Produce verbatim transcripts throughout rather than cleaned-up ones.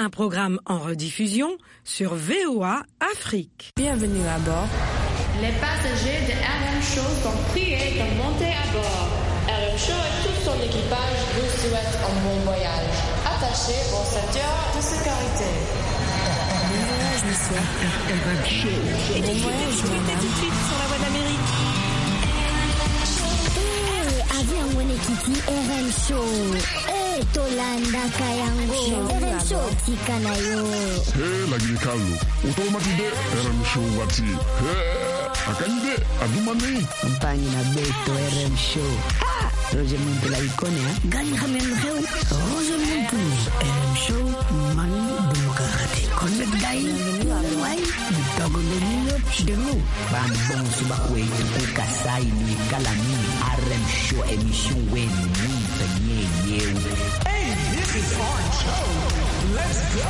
un programme en rediffusion sur V O A Afrique. Bienvenue à bord. Les passagers de R M Show sont priés de monter à bord. R M Show et tout son équipage vous souhaitent un bon voyage. Attachez vos ceintures de sécurité. Bon voyage, monsieur. R M Show. Et bon voyage, madame. Tout de suite sur la voie d'Amérique. Eh, avion wene kiti R M Show. Eh, Tolanda Kayango. R M Show tikana yo. Eh, lagi kalu. Utomati de R M Show wati. Eh. Akande, adumani. Campagne na beto R M Show. Ah! Roger Muntu la icône, hein? Gagne Hamel Reu. Roger Muntu. R M Show, Mani Démocratique. Connect Dai. Wai. Togo de Nino. De nous. Bam bon subakwe. Tuku kasai ni kalami. R M Show émission wen ni tanye yew. Hey, this is our show. Let's go.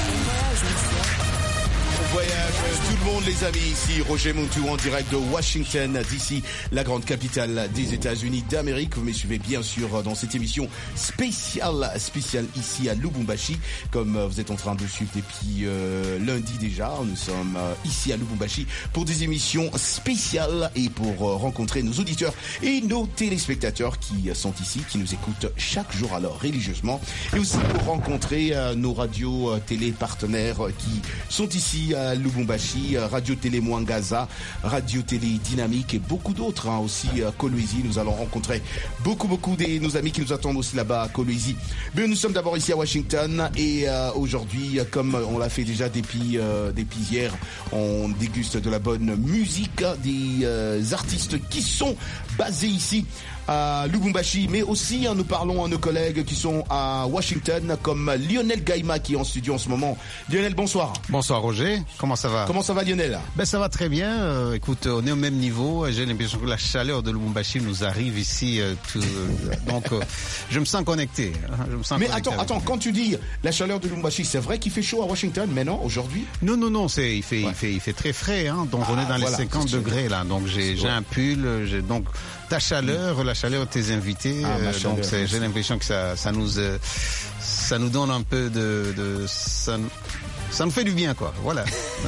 Voyage tout le monde les amis, ici Roger Montou en direct de Washington D C, la grande capitale des États-Unis d'Amérique. Vous me suivez bien sûr dans cette émission spéciale, spéciale ici à Lubumbashi, comme vous êtes en train de suivre depuis euh, lundi déjà. Nous sommes euh, ici à Lubumbashi pour des émissions spéciales et pour euh, rencontrer nos auditeurs et nos téléspectateurs qui sont ici, qui nous écoutent chaque jour alors religieusement, et aussi pour rencontrer euh, nos radios euh, télé partenaires euh, qui sont ici à Lubumbashi, Radio Télé Mwangaza, Radio Télé Dynamique et beaucoup d'autres, hein, aussi à Kolwezi. Nous allons rencontrer beaucoup beaucoup de nos amis qui nous attendent aussi là-bas à Kolwezi. Mais nous sommes d'abord ici à Washington et euh, aujourd'hui, comme on l'a fait déjà depuis, euh, depuis hier, on déguste de la bonne musique des euh, artistes qui sont basés ici à Lubumbashi, mais aussi hein, nous parlons à nos collègues qui sont à Washington, comme Lionel Gaïma qui est en studio en ce moment. Lionel, bonsoir. Bonsoir Roger, comment ça va? Comment ça va Lionel? Ben ça va très bien, euh, écoute, on est au même niveau, j'ai l'impression que la chaleur de Lubumbashi nous arrive ici, euh, tout, euh, donc euh, je me sens connecté. Je me sens mais connecté attends, attends, vous. Quand tu dis la chaleur de Lubumbashi, c'est vrai qu'il fait chaud à Washington, mais non, aujourd'hui? Non, non, non, c'est, il, fait, ouais. il, fait, il fait très frais, hein, donc ah, on est dans voilà, les cinquante degrés là, donc j'ai, j'ai un pull, j'ai donc... Ta chaleur, la chaleur de tes invités, ah, euh, chaleur, donc c'est, j'ai l'impression que ça, ça nous, euh, ça nous donne un peu de, de ça, ça nous fait du bien, quoi. Voilà.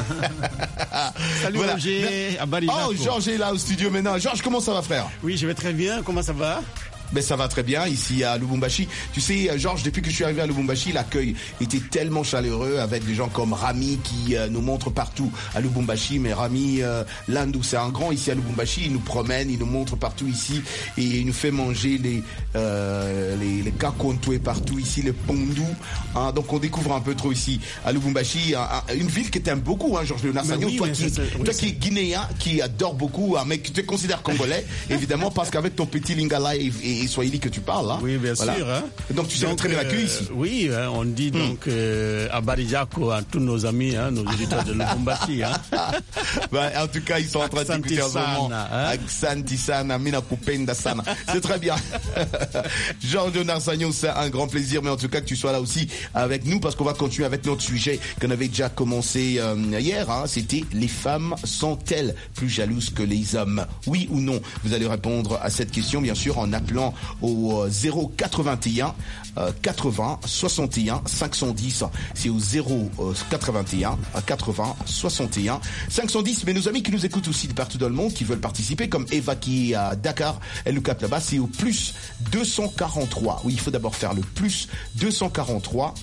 Salut voilà. Roger. Oh, Georges est là au studio maintenant. Georges, comment ça va, frère? Oui, je vais très bien. Comment ça va? Ben ça va très bien ici à Lubumbashi. Tu sais, Georges, depuis que je suis arrivé à Lubumbashi, l'accueil était tellement chaleureux avec des gens comme Rami qui euh, nous montre partout à Lubumbashi. Mais Rami euh, Landou, c'est un grand ici à Lubumbashi. Il nous promène, il nous montre partout ici et il nous fait manger les euh, les, les kakontoué partout ici, les pondou. Hein, donc on découvre un peu trop ici à Lubumbashi, un, un, une ville que t'aimes beaucoup, hein, Georges Léonard Sagnon. Oui, toi, qui, toi oui, qui es guinéen, qui adore beaucoup, hein, mais qui te considère congolais, évidemment, parce qu'avec ton petit lingala et, et swahili que tu parles, hein. Oui, bien voilà. sûr. Hein. Donc tu seras très bien accueilli ici. Euh, oui, hein, on dit mm. donc euh, à Barijako à tous nos amis, hein, nos auditeurs de Lubumbashi. Hein. Ben, en tout cas, ils sont en train d'écouter en ce moment. Aksanti sana, mina kupenda sana. C'est très bien. Georges Léonard Sagnon, c'est un grand plaisir, mais en tout cas que tu sois là aussi avec nous, parce qu'on va continuer avec notre sujet qu'on avait déjà commencé euh, hier. Hein. C'était les femmes sont-elles plus jalouses que les hommes? Oui ou non? Vous allez répondre à cette question, bien sûr, en appelant au zéro quatre-vingt-un quatre-vingts soixante et un cinq cent dix. C'est au zéro quatre-vingt-un quatre-vingts soixante et un cinq cent dix. Mais nos amis qui nous écoutent aussi de partout dans le monde, qui veulent participer, comme Eva qui est à Dakar, elle nous capte là-bas, c'est au plus deux cent quarante-trois. Oui, il faut d'abord faire le plus deux cent quarante-trois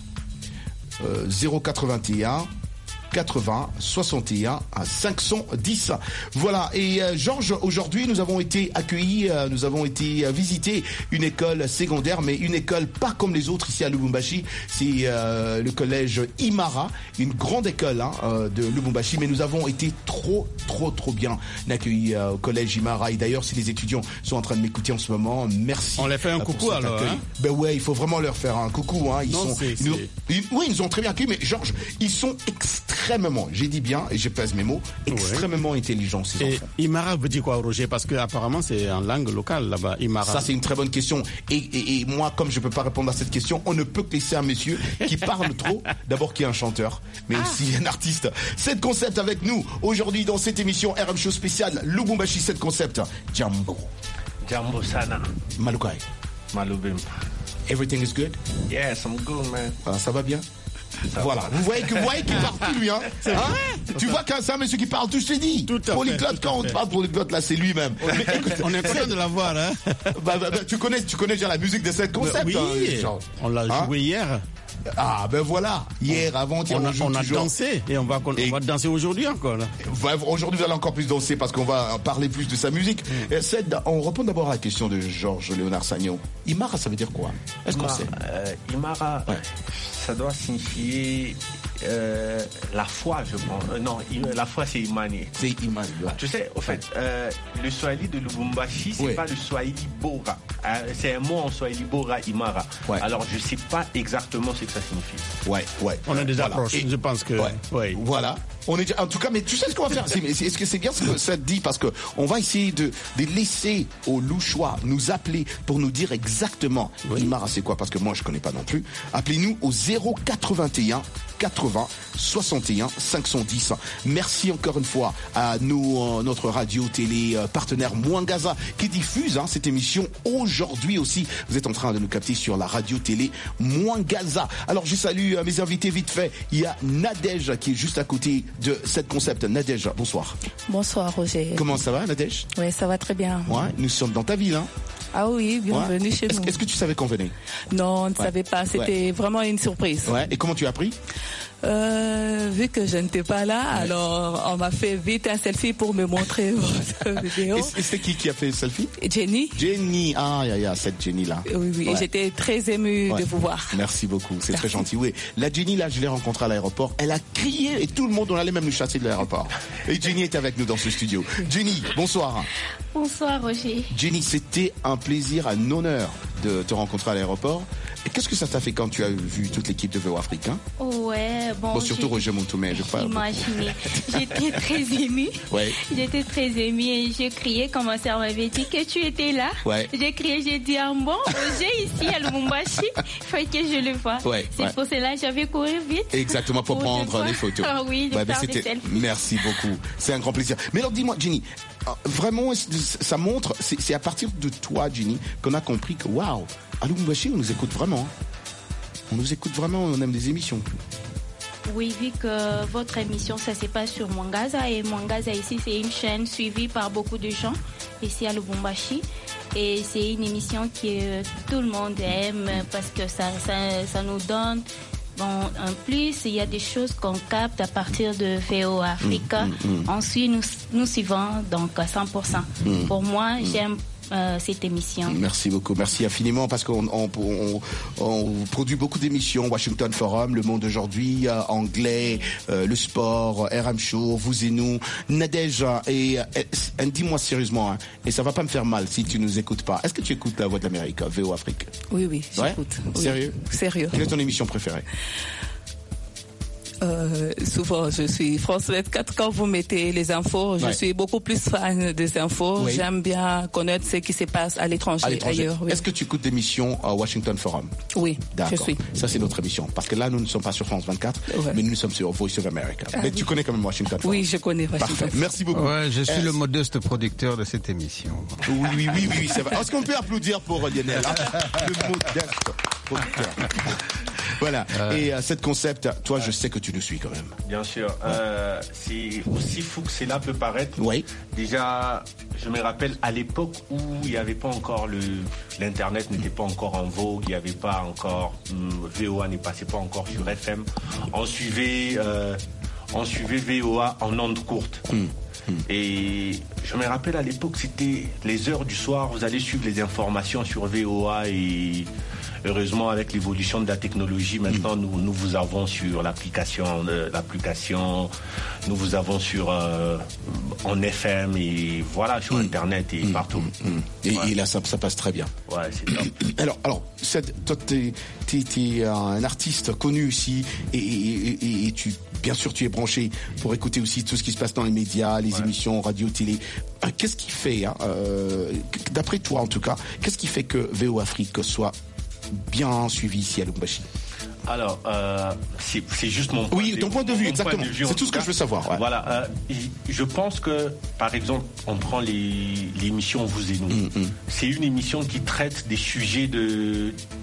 euh, zéro quatre-vingt-un quatre-vingts soixante et un à cinq cent dix. Voilà. Et euh, Georges, aujourd'hui, nous avons été accueillis, euh, nous avons été euh, visiter une école secondaire, mais une école pas comme les autres ici à Lubumbashi. C'est euh, le collège Imara, une grande école hein, euh, de Lubumbashi. Mais nous avons été trop, trop, trop bien accueillis euh, au collège Imara. Et d'ailleurs, si les étudiants sont en train de m'écouter en ce moment, merci. On les fait un coucou alors. Hein? Ben ouais, il faut vraiment leur faire un coucou. Hein. Ils non, sont, c'est, ils c'est... Nous, ils, oui, ils nous ont très bien accueillis. Mais Georges, ils sont extrêmement, j'ai dit bien et je pèse mes mots, extrêmement ouais. intelligents ces et enfants. Imara veut dire quoi, Roger? Parce que apparemment c'est en langue locale là-bas. Imara. Ça c'est une très bonne question. Et, et, et moi, comme je peux pas répondre à cette question, on ne peut que laisser un monsieur qui parle trop. D'abord qui est un chanteur, mais ah. aussi un artiste. Sept Concept avec nous aujourd'hui dans cette émission R M Show spéciale Lubumbashi. Sept Concept. Jambo. Jambo sana. Malukai. Malubim. Everything is good? Yes, I'm good, man. Ah, ça va bien? Voilà, vous voyez que vous voyez qu'il parle plus lui, hein, hein Tu vois que c'est un monsieur qui parle tout, je t'ai dit. Polyglotte, quand on te parle polyglotte, là, c'est lui-même. Mais écoute, on est content de l'avoir, hein. Bah, bah, bah, tu connais, tu connais déjà la musique de cette concept. Oui, hein, on l'a hein? joué hier. Ah ben voilà, hier, avant-hier, on a, on, on a toujours. dansé et on va, on et va danser aujourd'hui encore. Là. Aujourd'hui, vous allez encore plus danser parce qu'on va parler plus de sa musique. Mm. Et c'est, on répond d'abord à la question de Georges Léonard Sagnon. Imara, ça veut dire quoi? Est-ce qu'on sait? euh, Imara, ouais. Ça doit signifier euh, la foi, je pense. Euh, non, la foi, c'est Imani. C'est Imani, ouais. Tu sais, au fait, euh, le Swahili de Lubumbashi, c'est ouais. pas le Swahili Bora. Euh, c'est un mot en Swahili Bora, Imara. Ouais. Alors, je sais pas exactement ce que ça signifie. Ouais, ouais. On a des voilà. approches, Et, je pense que... Ouais. Ouais. Voilà. On est, en tout cas, mais tu sais ce qu'on va faire? Est-ce que c'est bien ce que ça te dit? Parce que on va essayer de, de laisser aux louchois nous appeler pour nous dire exactement oui. Imara c'est quoi, parce que moi je connais pas non plus. Appelez-nous au zéro quatre-vingt-un quatre-vingts soixante et un cinq cent dix. Merci encore une fois à nos, euh, notre radio télé euh, partenaire Mwangaza qui diffuse hein, cette émission aujourd'hui aussi. Vous êtes en train de nous capter sur la radio télé Mwangaza. Alors je salue euh, mes invités vite fait. Il y a Nadège qui est juste à côté de cette concept. Nadège, bonsoir. Bonsoir Roger. Comment ça va Nadège? Oui, ça va très bien. Ouais, nous sommes dans ta ville hein. Ah oui, bienvenue ouais. chez est-ce, nous. Est-ce que tu savais qu'on venait? Non, on ne ouais. savait pas. C'était ouais. vraiment une surprise. Ouais. Et comment tu as appris? Euh, vu que je n'étais pas là, ouais. alors on m'a fait vite un selfie pour me montrer votre vidéo. Et c'est qui qui a fait le selfie? Jenny. Jenny, ah, il y, y a cette Jenny là. Oui, oui, ouais. et j'étais très émue ouais. de vous voir. Merci beaucoup, c'est très gentil. Oui, la Jenny là, je l'ai rencontrée à l'aéroport. Elle a crié et tout le monde, on allait même nous chasser de l'aéroport. Et Jenny est avec nous dans ce studio. Jenny, bonsoir. Bonsoir Roger. Jenny, c'était un plaisir, un honneur de te rencontrer à l'aéroport. Et qu'est-ce que ça t'a fait quand tu as vu toute l'équipe de V O Afrique hein? Ouais, bon. Bon, surtout Roger Montoumé, je parle. Imaginez. J'étais très émue. Ouais. J'étais très émue et j'ai crié quand ma soeur m'avait dit que tu étais là. Ouais. J'ai crié, j'ai dit, ah bon, Roger ici à Lubumbashi, il faut que je le voie. Ouais, c'est ouais. pour cela que j'avais couru vite. Exactement, pour, pour prendre les photos. Ah oui, ouais, faire des selfies. Merci beaucoup. C'est un grand plaisir. Mais alors, dis-moi, Jenny, vraiment, ça montre, c'est, c'est à partir de toi, Jenny, qu'on a compris que, waouh, à Lubumbashi, on nous écoute vraiment. On nous écoute vraiment, on aime des émissions. Oui, vu que votre émission, ça se passe sur Mwangaza. Et Mwangaza, ici, c'est une chaîne suivie par beaucoup de gens, ici à Lubumbashi. Et c'est une émission que tout le monde aime parce que ça, ça, ça nous donne... Bon, en plus, il y a des choses qu'on capte à partir de V O Africa. Mmh, mmh, mmh. Ensuite, nous, nous suivons donc à cent pour cent. Mmh. Pour moi, mmh. j'aime Euh, cette émission. Merci beaucoup, merci infiniment parce qu'on on, on, on produit beaucoup d'émissions, Washington Forum, Le Monde Aujourd'hui, euh, Anglais, euh, le sport, R M Show, vous et nous, Nadège, et, et, et dis-moi sérieusement, hein, et ça va pas me faire mal si tu nous écoutes pas. Est-ce que tu écoutes La Voix de l'Amérique, V O Afrique? Oui, oui, j'écoute. Ouais? Oui. Sérieux? Sérieux. Quelle est ton émission préférée? Euh, souvent, je suis France vingt-quatre. Quand vous mettez les infos, je ouais. suis beaucoup plus fan des infos. Oui. J'aime bien connaître ce qui se passe à l'étranger, à l'étranger. ailleurs. Oui. Est-ce que tu écoutes l'émission à Washington Forum? Oui, d'accord. Je suis. Ça, c'est notre émission. Parce que là, nous ne sommes pas sur France vingt-quatre, ouais. mais nous sommes sur Voice of America. Ah, mais oui. tu connais quand même Washington Forum? Oui, je connais Washington. Parfait. Merci beaucoup. Ouais, je suis Est-ce... le modeste producteur de cette émission. Oui, oui, oui, oui, oui c'est vrai. Est-ce qu'on peut applaudir pour Lionel? Hein? Le modeste producteur. Voilà. Euh... Et euh, cette concept, toi, je sais que tu nous suis quand même. Bien sûr. Euh, c'est aussi fou que cela peut paraître. Oui. Déjà, je me rappelle à l'époque où il n'y avait pas encore le, l'internet n'était pas encore en vogue, il n'y avait pas encore V O A ne passait pas encore sur F M. On suivait, euh, on suivait V O A en ondes courtes. Mm. Mm. Et je me rappelle à l'époque, c'était les heures du soir. Vous allez suivre les informations sur V O A et heureusement, avec l'évolution de la technologie, maintenant, mmh. nous, nous vous avons sur l'application, euh, l'application, nous vous avons sur euh, en F M et voilà, sur mmh. Internet et mmh. partout. Mmh. Et, ouais. et là, ça, ça passe très bien. Ouais, c'est top. Alors, alors, cette, toi, t'es, t'es, t'es un artiste connu aussi, et, et, et, et tu, bien sûr, tu es branché pour écouter aussi tout ce qui se passe dans les médias, les ouais. émissions, radio, télé. Qu'est-ce qui fait, hein, euh, d'après toi en tout cas, qu'est-ce qui fait que V O Afrique soit bien suivi ici à Lubumbashi? Alors, euh, c'est, c'est juste mon point oui, de vue. Oui, ton point de vue, exactement. De vue, c'est tout ce que cas. je veux savoir. Ouais. Voilà. Euh, je pense que, par exemple, on prend les, l'émission Vous et Nous. Mm-hmm. C'est une émission qui traite des sujets de,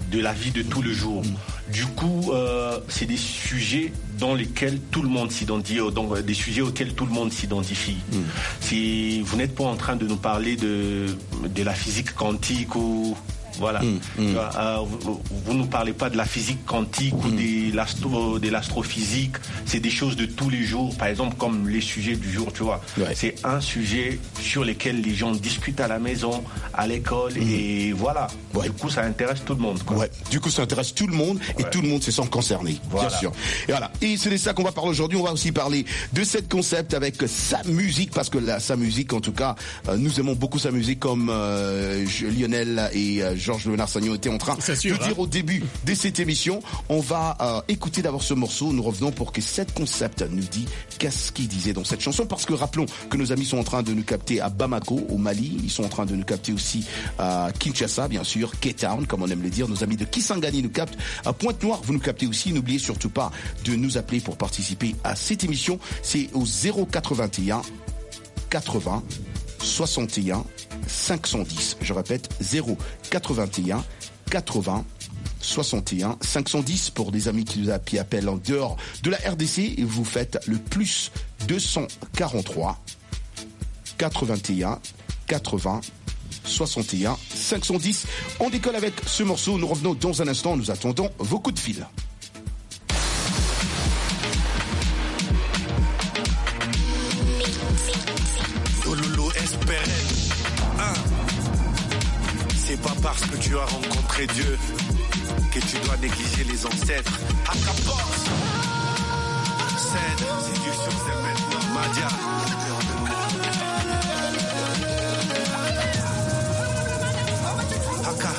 de la vie de tous les jours. Mmh. Du coup, euh, c'est des sujets dans lesquels tout le monde s'identifie, donc des sujets auxquels tout le monde s'identifie. Mmh. Si vous n'êtes pas en train de nous parler de, de la physique quantique ou... Voilà. Mmh, mmh. Euh, vous, vous ne parlez pas de la physique quantique mmh. ou de, l'astro, de l'astrophysique. C'est des choses de tous les jours. Par exemple, comme les sujets du jour, tu vois. Ouais. C'est un sujet sur lequel les gens discutent à la maison, à l'école. Mmh. Et voilà. Ouais. Du coup, ça intéresse tout le monde. Quoi. Ouais. Du coup, ça intéresse tout le monde et ouais. tout le monde se sent concerné. Voilà. Bien sûr. Et voilà. Et c'est de ça qu'on va parler aujourd'hui. On va aussi parler de cette concept avec sa musique. Parce que la, sa musique, en tout cas, euh, nous aimons beaucoup sa musique comme euh, Lionel et euh, Georges Léonard Sagnon était en train sûr, de hein. dire au début de cette émission. On va euh, écouter d'abord ce morceau. Nous revenons pour que cette concept nous dit qu'est-ce qu'il disait dans cette chanson. Parce que rappelons que nos amis sont en train de nous capter à Bamako, au Mali. Ils sont en train de nous capter aussi à Kinshasa, bien sûr, K-Town, comme on aime le dire. Nos amis de Kisangani nous captent. À Pointe-Noire, vous nous captez aussi. N'oubliez surtout pas de nous appeler pour participer à cette émission. C'est au zéro quatre-vingt-un quatre-vingts soixante et un cinq cent dix. Je répète, zéro quatre-vingt-un quatre-vingts soixante et un cinq cent dix pour des amis qui nous appellent en dehors de la R D C. Et vous faites le plus deux cent quarante-trois quatre-vingt-un quatre-vingts soixante et un cinq cent dix. On décolle avec ce morceau. Nous revenons dans un instant. Nous attendons vos coups de fil. Hein? C'est pas parce que tu as rencontré Dieu que tu dois négliger les ancêtres. À ta force, scène, séduction, c'est maintenant Madia. Haka.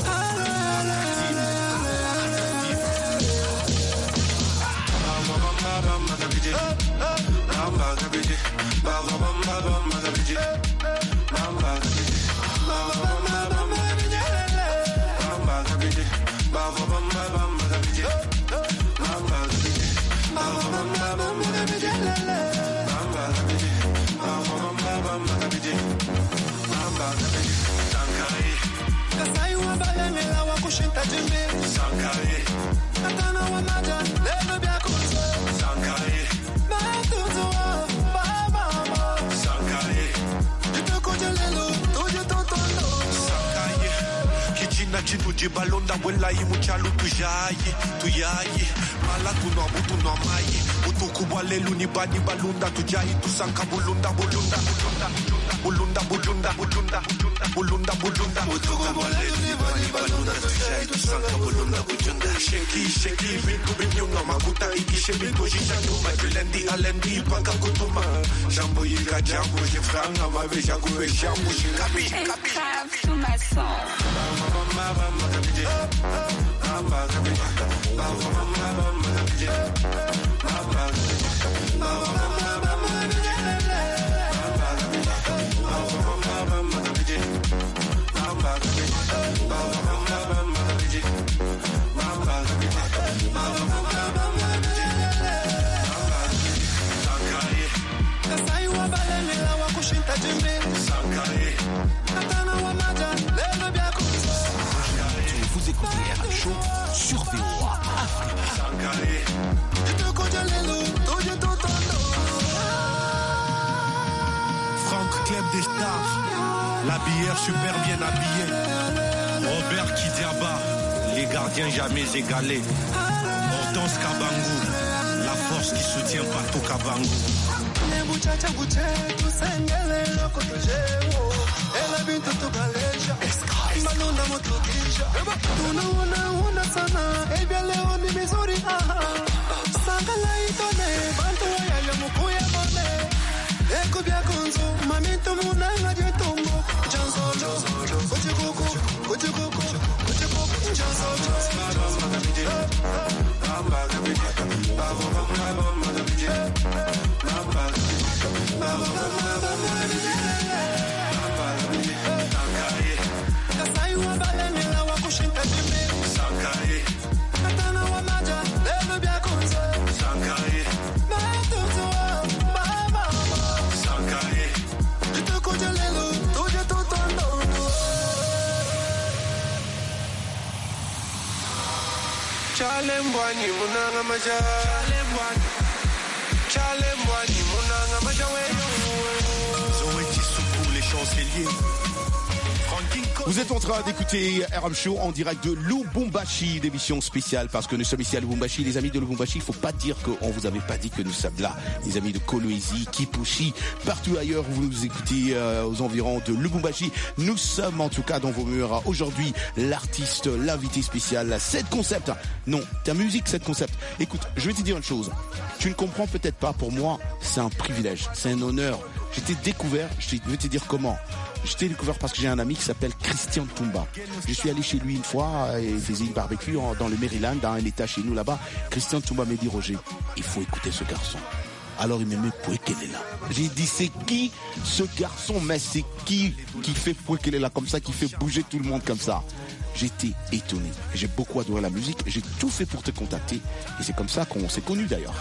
Chinuji balonda wela imuchalu tuyaye tuyaye mala tuno butu no maye butu kubale luni bani balunda tuyaye tusanka bulunda bulunda bulunda bulunda bulunda bulunda bulunda butu kubale luni bani balunda tuyaye tusanka bulunda bulunda shenki shenki bintu binyunga makuta ikishe bintu jishantu majulendi alendi panga kutuma jambo yika jambo jifranga mabeja kuwe jambo jikabi jikabi to my song. Vous écoutez R M Show sur V O A Afrique. Franck Club des Stars, la bière super bien habillée. Robert Kidiaba, les gardiens jamais égalés. Hortense Kabangu, la force qui soutient Pato Kabangu. Malunda motukisha tunaona una sana ebya leo ni mizuri sangala itone bantu ya mukuya mone ekubya kunzu mamito munanga jetombo janzo janzo kuchikuku kuchikuku kuchikuku janzo janzo bamba kabidi baba baba kabidi bamba baba baba Chalembwani munanga maja Chalembwani Chalembwani munanga maja Zoé Tissoukou, les chanceliers. Vous êtes en train d'écouter R M Show en direct de Lubumbashi, d'émission spéciale, parce que nous sommes ici à Lubumbashi. Les amis de Lubumbashi, il ne faut pas dire qu'on vous avait pas dit que nous sommes là. Les amis de Kolwezi, Kipushi, partout ailleurs où vous nous écoutez euh, aux environs de Lubumbashi, nous sommes en tout cas dans vos murs. Aujourd'hui, l'artiste, l'invité spécial, sept concepts. Non, ta musique, sept concepts. Écoute, je vais te dire une chose. Tu ne comprends peut-être pas, pour moi, c'est un privilège, c'est un honneur. Je t'ai découvert, je vais te dire comment. Je t'ai découvert parce que j'ai un ami qui s'appelle Christian Tumba. Je suis allé chez lui une fois et il faisait une barbecue dans le Maryland, dans un état chez nous là-bas. Christian Tumba m'a dit, Roger, il faut écouter ce garçon. Alors il m'a dit, Pouekelela. J'ai dit, c'est qui ce garçon? Mais c'est qui qui fait Pouekelela comme ça, qui fait bouger tout le monde comme ça? J'étais étonné. J'ai beaucoup adoré la musique. J'ai tout fait pour te contacter. Et c'est comme ça qu'on s'est connus d'ailleurs.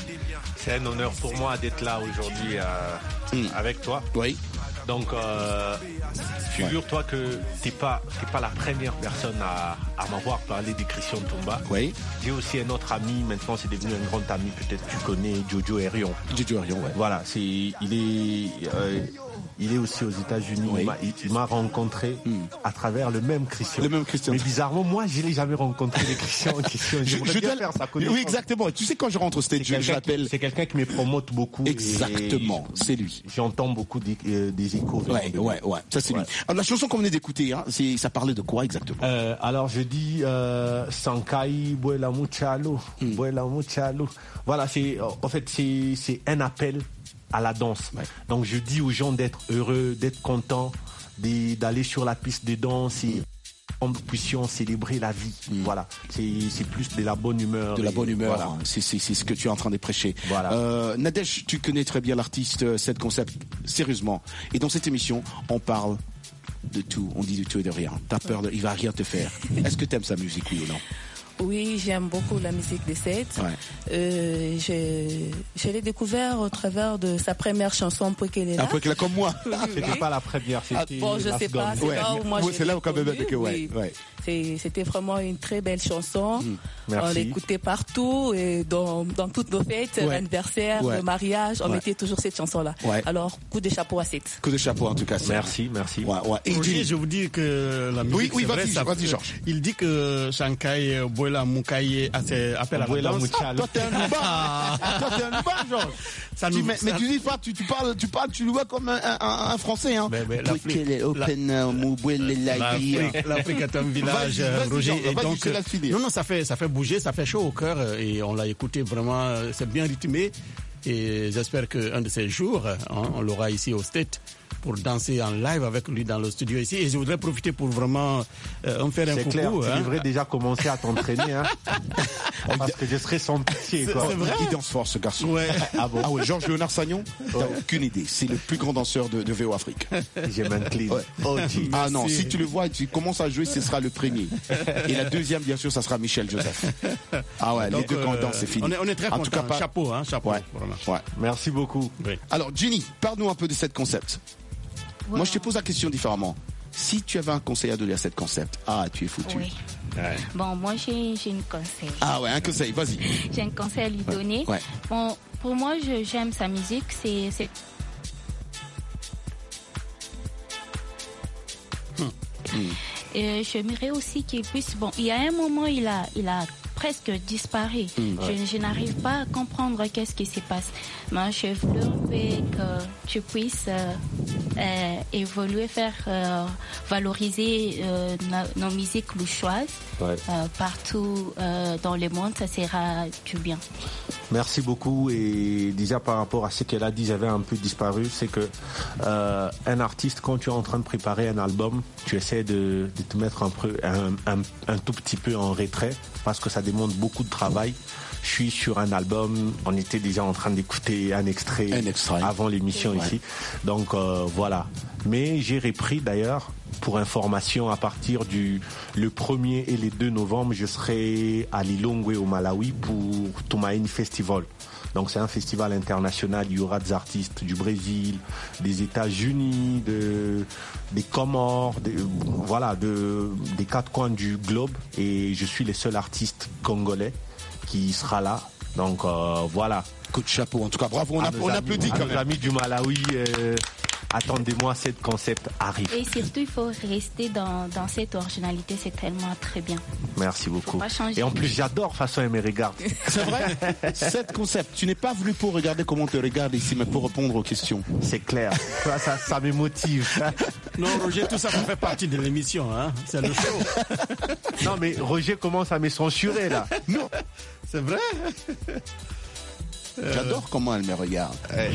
C'est un honneur pour moi d'être là aujourd'hui euh, mmh. avec toi. Oui. Donc, euh, figure-toi ouais. que t'es pas, t'es pas la première personne à, à m'avoir parlé de Christian Tumba. Oui. J'ai aussi un autre ami, maintenant c'est devenu un grand ami, peut-être tu connais Jojo Herion. Jojo Herion, ouais. Voilà, c'est, il est, euh, il est aussi aux États-Unis. Oui. Il, m'a, il, il m'a rencontré mm. à travers le même Christian. Le même Christian. Mais bizarrement, moi, je l'ai jamais rencontré les Christians en question. je je dois faire sa connaissance. Oui, exactement. Et tu sais, quand je rentre au stage, je, je l'appelle. C'est quelqu'un qui me promote beaucoup. Exactement, c'est lui. J'entends beaucoup des, euh, des échos. Ouais, ouais, ouais. Ça, c'est ouais. lui. Alors, la chanson qu'on venait d'écouter, hein, c'est, ça parlait de quoi exactement? euh, Alors, je dis euh, Sankai, Buela Muchalo, mm. Buela Muchalo. Voilà, c'est, en fait, c'est, c'est un appel à la danse. Ouais. Donc je dis aux gens d'être heureux, d'être contents, d'aller sur la piste de danse et nous puissions célébrer la vie. Mmh. Voilà, c'est, c'est plus de la bonne humeur. De la bonne humeur, voilà. c'est, c'est, c'est ce que tu es en train de prêcher. Voilà. Euh, Nadège, tu connais très bien l'artiste, cette concept, sérieusement. Et dans cette émission, on parle de tout, on dit de tout et de rien. T'as peur, de, il va rien te faire. Est-ce que t'aimes sa musique, oui ou non? Oui, j'aime beaucoup la musique des sept. Ouais. Euh, je, je l'ai découvert au travers de sa première chanson, Pouekelela. Ah, Pouekelela comme moi. Oui, c'était oui. pas la première, c'était ah, bon, je la sais seconde. pas, c'est ouais. là où moi ouais, je c'est là où quand même que, ouais, ouais. C'est, c'était vraiment une très belle chanson. Mmh. On l'écoutait partout et dans, dans toutes nos fêtes, ouais. l'anniversaire, ouais. le mariage, on ouais. mettait toujours cette chanson-là. Ouais. Alors, coup de chapeau à sept. Coup de chapeau en tout cas. Merci, merci. Ouais, ouais. Et Roger, je vous dis que la musique, oui, oui, c'est vas-y, vrai, ça, vas-y, Georges. Il dit que Shankai, Buela Mukaye, appelle à la danse. Ah, toi, t'es un louba. Toi, t'es un louba, Georges. Ça nous, tu, mais, ça... mais tu dis pas, tu, tu parles, tu parles, tu le vois comme un, un, un Français, hein. Mais, mais l'Afrique, l'Afrique est un village, vas-y, vas-y, Roger. Et donc, non, non, ça fait, ça fait bouger, ça fait chaud au cœur et on l'a écouté vraiment, c'est bien rythmé et j'espère qu'un de ces jours, hein, on l'aura ici au State pour danser en live avec lui dans le studio ici. Et je voudrais profiter pour vraiment euh, en faire un c'est coucou. Clair, tu hein. devrais déjà commencer à t'entraîner. Hein, parce que je serais sans pitié. C'est, quoi. c'est vrai. Il danse fort, ce garçon. Ouais. Ah bon. Ah ouais, Georges Léonard Sagnon, t'as ouais. aucune idée. C'est le plus grand danseur de, de V O Afrique. J'ai même clé. Ouais. Oh, ah non, si tu le vois et tu commences à jouer, ce sera le premier. Et la deuxième, bien sûr, ça sera Michel Joseph. Ah ouais, donc, les deux quand euh, dansent, c'est fini. On est, on est très contents. En tout cas, pas... chapeau, hein, chapeau. Ouais. Ouais. Merci beaucoup. Oui. Alors, Ginny, parle-nous un peu de cette concept. Wow. Moi, je te pose la question différemment. Si tu avais un conseil à donner à cette concept, ah, tu es foutu. Oui. Ouais. Bon, moi, j'ai, j'ai un conseil. Ah ouais, un conseil, vas-y. J'ai un conseil à lui donner. Ouais. Bon, pour moi, je, j'aime sa musique. C'est... c'est... Hmm. Hmm. Et j'aimerais aussi qu'il puisse... Bon, il y a un moment, il a... Il a presque disparu. Mmh, ouais. je, je n'arrive pas à comprendre qu'est-ce qui se passe. Mais je voulais que tu puisses euh, euh, évoluer, faire euh, valoriser euh, nos, nos musiques louchoises ouais. euh, partout euh, dans le monde. Ça sera du bien. Merci beaucoup. Et déjà par rapport à ce qu'elle a dit, j'avais un peu disparu. C'est que euh, un artiste, quand tu es en train de préparer un album, tu essaies de, de te mettre un, peu, un, un, un tout petit peu en retrait parce que ça demande beaucoup de travail. Je suis sur un album, on était déjà en train d'écouter un extrait, un extrait. avant l'émission ouais. ici. Donc euh, voilà, Mais j'ai repris d'ailleurs, pour information, à partir du le premier et le deux novembre, je serai à Lilongwe au Malawi pour Tumaini Festival. Donc c'est un festival international, il y aura des artistes du Brésil, des États-Unis, de, des Comores, de, voilà, de, des quatre coins du globe. Et je suis le seul artiste congolais qui sera là. Donc euh, voilà. Coup de chapeau, en tout cas bravo, on, a, on applaudit quand même. Nos amis du Malawi, euh, attendez-moi, ce concept arrive. Et surtout, il faut rester dans, dans cette originalité, c'est tellement très bien. Merci beaucoup. Et en plus, j'adore façon elle me regarde. C'est vrai. Cette concept, tu n'es pas venu pour regarder comment on te regarde ici, mais pour répondre aux questions. C'est clair. Ça, ça, ça me motive. Non, Roger, tout ça, ça fait partie de l'émission, hein. C'est le show. Non, mais Roger commence à me censurer là. Non, c'est vrai. J'adore comment elle me regarde. Ouais.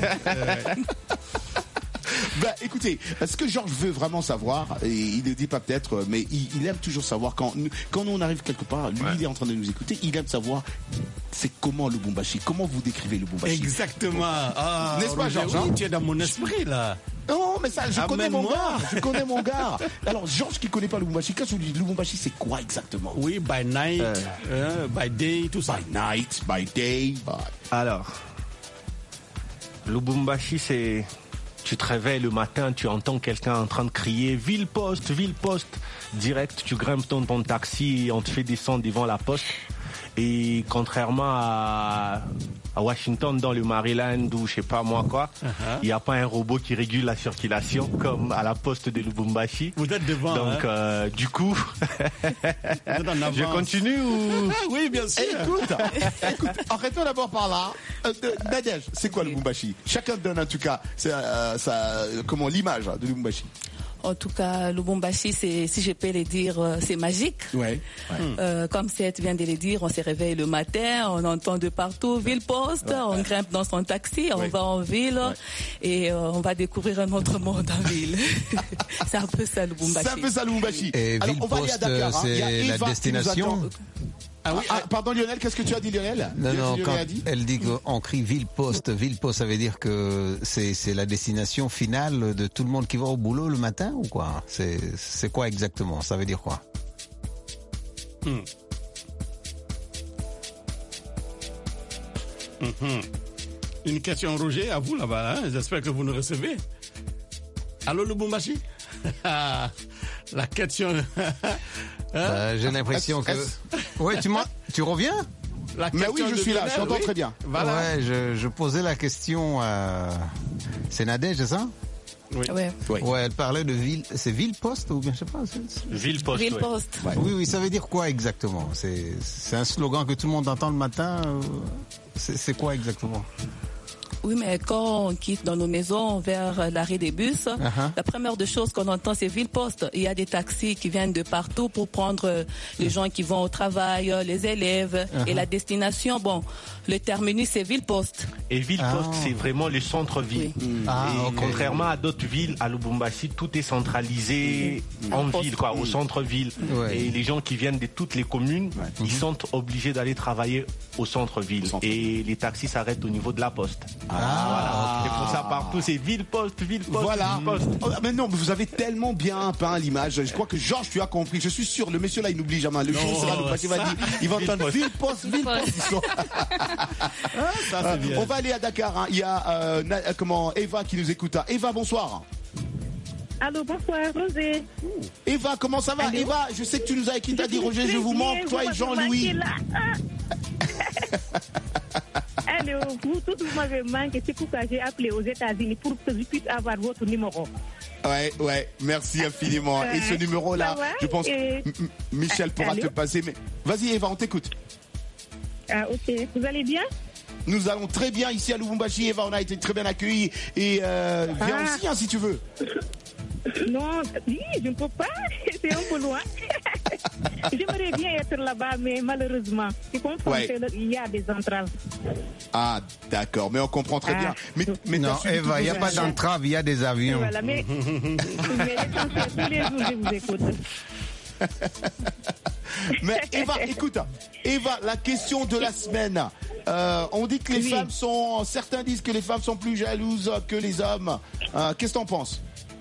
Bah, écoutez, ce que Georges veut vraiment savoir, et il ne dit pas peut-être, mais il, il aime toujours savoir quand, quand on arrive quelque part, lui ouais. il est en train de nous écouter, il aime savoir c'est comment le Lubumbashi, comment vous décrivez le Lubumbashi. Exactement. Ah, n'est-ce pas, Georges? Oui, tu es dans mon esprit là. Non, mais ça, je ah, connais mon moi. gars. Je connais mon gars. Alors, Georges qui connaît pas le Lubumbashi, quand je dis Lubumbashi, c'est quoi exactement? Oui, by night, euh. Euh, by day, tout ça. By night, by day. By... Alors, Lubumbashi, c'est... Tu te réveilles le matin, tu entends quelqu'un en train de crier « Ville poste, ville poste !» Direct, tu grimpes dans ton taxi et on te fait descendre devant la poste. Et contrairement à, à Washington, dans le Maryland ou je sais pas moi quoi, il uh-huh. n'y a pas un robot qui régule la circulation comme à la poste de Lubumbashi. Vous êtes devant. Donc hein. euh, du coup, je continue ou... Oui, bien sûr. Écoute, écoute, arrêtons d'abord par là. Euh, Nadège, c'est quoi le Lubumbashi? Chacun donne en tout cas euh, sa, comment l'image de Lubumbashi. En tout cas, Lubumbashi, c'est, si je peux le dire, c'est magique. Ouais. ouais. Euh, comme Seth vient de le dire, on se réveille le matin, on entend de partout ville-poste, ouais, on ouais. grimpe dans son taxi, on ouais. va en ville ouais. et euh, on va découvrir un autre monde en ville. C'est un peu ça, Lubumbashi. C'est un peu ça, Lubumbashi. Et alors, on va aller à Dakar. C'est hein. Il y a la destination. Ah oui, ah, pardon Lionel, qu'est-ce que tu as dit Lionel? Non, non, Lionel quand a dit elle dit qu'on crie ville-poste, ville-poste, ça veut dire que c'est, c'est la destination finale de tout le monde qui va au boulot le matin ou quoi? C'est, c'est quoi exactement? Ça veut dire quoi? hmm. Mm-hmm. Une question Roger à vous là-bas, hein? J'espère que vous nous recevez. Allô Lubumbashi? La question... Hein? Euh, j'ai l'impression que... Ouais, tu, tu reviens? La Mais oui, je suis là, je t'entends oui. très bien. Voilà. Ouais, je, je posais la question à... C'est Nadège, c'est ça? Oui. Ouais. oui. Ouais, elle parlait de ville... C'est ville-poste ou bien, je sais pas. Ville-poste, Ville-poste. Ouais. Oui, oui, ça veut dire quoi exactement? C'est, c'est un slogan que tout le monde entend le matin. C'est, c'est quoi exactement? Oui, mais quand on quitte dans nos maisons vers l'arrêt des bus, uh-huh. la première des choses qu'on entend, c'est ville-poste. Il y a des taxis qui viennent de partout pour prendre les gens qui vont au travail, les élèves. Uh-huh. Et la destination, bon, le terminus, c'est ville-poste. Et ville-poste, ah. c'est vraiment le centre-ville. Oui. Ah, et okay. Contrairement à d'autres villes, à Lubumbashi, tout est centralisé mmh. en ville, quoi, au centre-ville. Ouais. Et les gens qui viennent de toutes les communes, ouais. ils mmh. sont obligés d'aller travailler au centre-ville. Centre. Et les taxis s'arrêtent au niveau de la poste. Ah, voilà. Et pour ça, partout, c'est ville-poste, ville-poste. Voilà. Ville-poste. Oh, mais non, mais vous avez tellement bien peint l'image. Je crois que Georges, tu as compris. Je suis sûr, le monsieur là, il n'oublie jamais. Le jour sera le il va dire, il va entendre ville-poste, ville-poste. Ah, ça, c'est bien. On va aller à Dakar. Hein. Il y a euh, na- comment Eva qui nous écoute. Hein. Eva, bonsoir. Allô, bonsoir, Roger. Eva, comment ça va? Allô? Eva, je sais que tu nous as écrit, t'as dit Roger, je vous manque, toi et Jean-Louis. Allô, vous tous vous m'avez manqué, c'est pour ça que j'ai appelé aux États-Unis pour que je puisse avoir votre numéro. Ouais, ouais, merci infiniment. Et ce numéro-là, je pense que M- Michel pourra Allô? te passer. Mais vas-y, Eva, on t'écoute. Ah, ok. Vous allez bien? Nous allons très bien ici à Lubumbashi. Eva, on a été très bien accueillis. Et euh, viens ah. aussi, hein, si tu veux. Non, oui, je ne peux pas. C'est un peu loin. J'aimerais bien être là-bas, mais malheureusement, tu comprends ouais. qu'il y a des entraves. Ah, d'accord, mais on comprend très ah. bien. Mais, mais non, Eva, il n'y a pas d'entrave, il y a des avions. Voilà, mais, mais tous les jours, je vous écoute. Mais Eva, écoute, Eva, la question de la semaine. Euh, on dit que les oui. femmes sont, certains disent que les femmes sont plus jalouses que les hommes. Euh, qu'est-ce que t'en penses?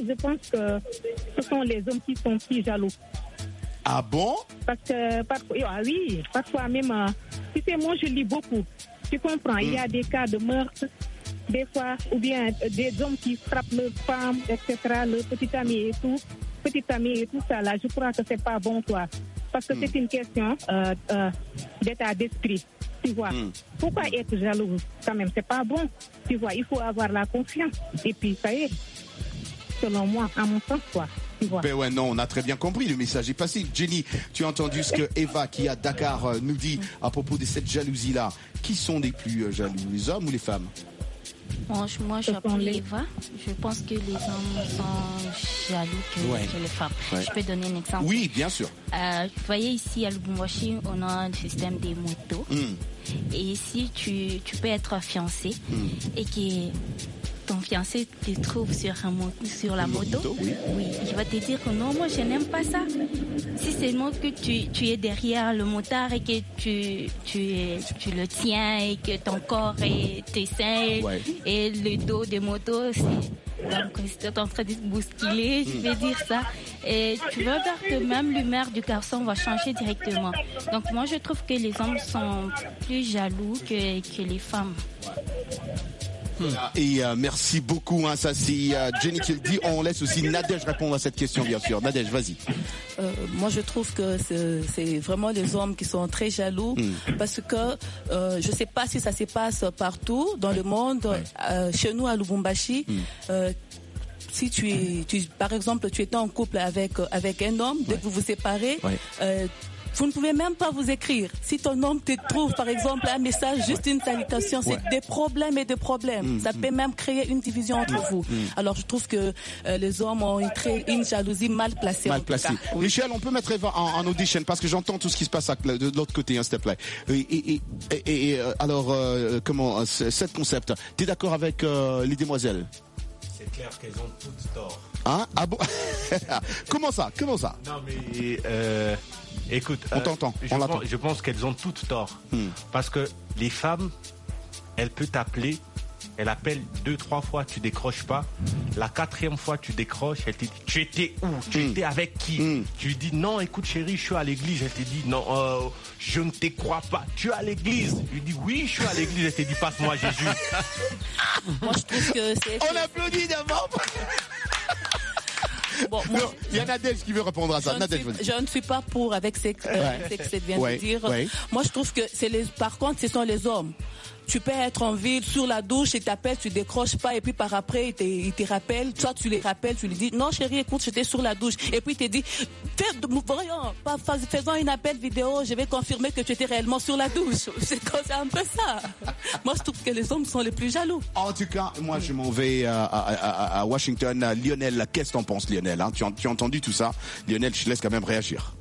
je pense que ce sont les hommes qui sont plus jaloux. Ah bon? Parce que parfois, ah oui, parfois même, euh, tu sais, moi je lis beaucoup. Tu comprends? Mm. Il y a des cas de meurtre, des fois, ou bien euh, des hommes qui frappent leurs femmes, et cetera, leurs petits amis et tout, petits amis et tout ça là. Je crois que c'est pas bon, quoi. Parce que mm. c'est une question euh, euh, d'état d'esprit. Tu vois, mm. pourquoi être jaloux quand même? C'est pas bon. Tu vois, il faut avoir la confiance. Et puis, ça y est, selon moi, à mon sens, quoi. Ben ouais, non, on a très bien compris, le message est passé. Jenny, tu as entendu ce que Eva, qui est à Dakar, euh, nous dit à propos de cette jalousie-là. Qui sont les plus euh, jaloux, les hommes ou les femmes? Moi, moi j'appelle Eva. Je pense que les hommes sont jaloux que, ouais. que les femmes. Ouais. Je peux donner un exemple. Oui, bien sûr. Euh, vous voyez ici à Lubumbashi, on a le système des motos. Mm. Et ici, tu, tu peux être fiancé mm. et que ton fiancé te trouve sur, un mo- sur la moto, moto oui. oui, il va te dire que non, moi je n'aime pas ça. Si seulement que tu, tu es derrière le motard et que tu, tu, tu le tiens et que ton corps est tes seins ouais. et le dos des motos, c'est... Donc, si tu es en train de te bousculer, je vais dire ça. Et tu vas voir que même l'humeur du garçon va changer directement. Donc, moi, je trouve que les hommes sont plus jaloux que, que les femmes. Et euh, merci beaucoup, hein, ça c'est euh, Jenny qui le dit. On laisse aussi Nadège répondre à cette question, bien sûr. Nadège, vas-y. Euh, moi, je trouve que c'est, c'est vraiment les hommes qui sont très jaloux mm. parce que euh, je ne sais pas si ça se passe partout dans le monde. Ouais. Euh, chez nous, à Lubumbashi, mm. euh, si tu es, tu, par exemple, tu étais en couple avec avec un homme, dès ouais. que vous vous séparez. Ouais. Euh, Vous ne pouvez même pas vous écrire. Si ton homme te trouve, par exemple, un message, juste une salutation, ouais. c'est des problèmes et des problèmes. Mmh, ça mmh. peut même créer une division entre mmh, vous. Mmh. Alors, je trouve que euh, les hommes ont une, très, une jalousie mal placée. Mal placée. Oui. Michel, on peut mettre Eva en, en audition parce que j'entends tout ce qui se passe de l'autre côté, hein, s'il te plaît. Et, et, et, et, et alors, euh, comment, cette concept, tu es d'accord avec euh, les demoiselles? C'est clair qu'elles ont toutes tort. Hein? Ah bon? Comment ça? Comment ça? Non, mais euh, écoute, on euh, t'entend. Je, on pense, l'entend. je pense qu'elles ont toutes tort. Hmm. Parce que les femmes, elles peuvent t'appeler, elle appelle deux, trois fois, tu décroches pas. La quatrième fois, tu décroches, elle te dit, tu étais où? Tu hmm. étais avec qui? hmm. Tu lui dis, non, écoute chérie, je suis à l'église. Elle te dit, non, euh, je ne te crois pas. Tu es à l'église? Je lui dis, oui, je suis à l'église. Elle te dit, passe-moi Jésus. Moi, je trouve que c'est... On applaudit d'abord. Bon, moi, il y a Nadège qui veut répondre à ça. Je, Nadège, ne suis, je ne suis pas pour avec ce que ouais. vient ouais. de dire. Ouais. Moi, je trouve que c'est les. Par contre, ce sont les hommes. Tu peux être en ville, sur la douche, il t'appelle, tu décroches pas, et puis par après, il te, il te rappelle, toi tu les rappelles, tu lui dis, non chérie, écoute, j'étais sur la douche, et puis il te dit, voyons, faisons une appel vidéo, je vais confirmer que tu étais réellement sur la douche. C'est, c'est un peu ça. Moi, je trouve que les hommes sont les plus jaloux. En tout cas, moi, je m'en vais à, à, à, à Washington. Lionel, qu'est-ce que t'en penses, Lionel, hein? tu, as, tu as entendu tout ça? Lionel, je te laisse quand même réagir.